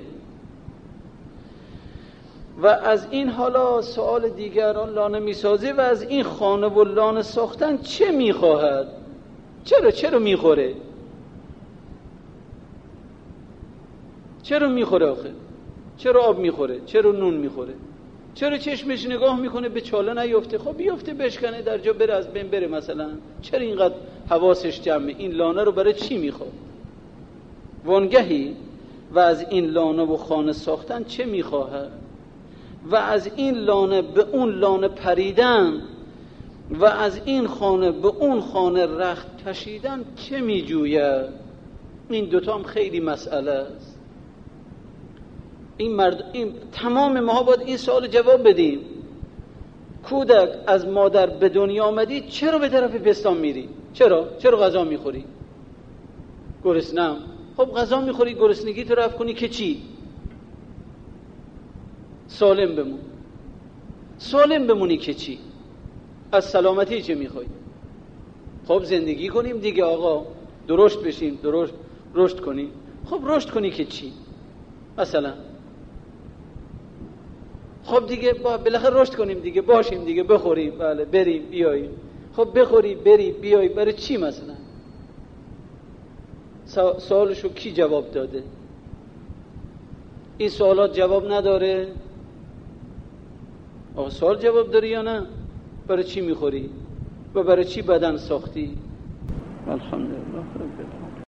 و از این حالا سوال دیگران لانه میسازه و از این خانه و لانه ساختن چه میخواهد؟ چرا چرا میخوره؟ چرا میخوره آخه؟ چرا آب میخوره؟ چرا نون میخوره؟ چرا چشمش نگاه میکنه به چاله نیفته؟ خب بیفته بشکنه در جا بره، از بین بره مثلا. چرا اینقدر حواسش جمعه؟ این لانه رو برای چی میخواد؟ وانگهی و از این لانه و خانه ساختن چه میخواهد؟ و از این لانه به اون لانه پریدن و از این خانه به اون خانه رخت کشیدن چه میجوید؟ این دوتا هم خیلی مسئله است. این مرد این تمام ما باید این سوال جواب بدیم. کودک از مادر به دنیا آمدی، چرا به طرف پستان میری؟ چرا؟ چرا غذا میخوری؟ گرسنم. خب غذا میخوری گرسنگی تو رفع کنی که چی؟ سالم بمون. سالم بمونی که چی؟ از سلامتی چه میخوای؟ خب زندگی کنیم دیگه آقا، درشت بشیم، درشت رشد کنیم. خب رشد کنی که چی؟ مثلا خب دیگه با بالاخره رشد کنیم دیگه، باشیم دیگه، بخوریم، بله، بریم بیاییم. خب بخوری بری بیای، برای چی مثلا؟ سوالشو کی جواب داده؟ این سوالات جواب نداره؟ آقا سوال جواب داری یا نه؟ برای چی میخوری و برای چی بدن ساختی؟ الحمدلله رب العالمین.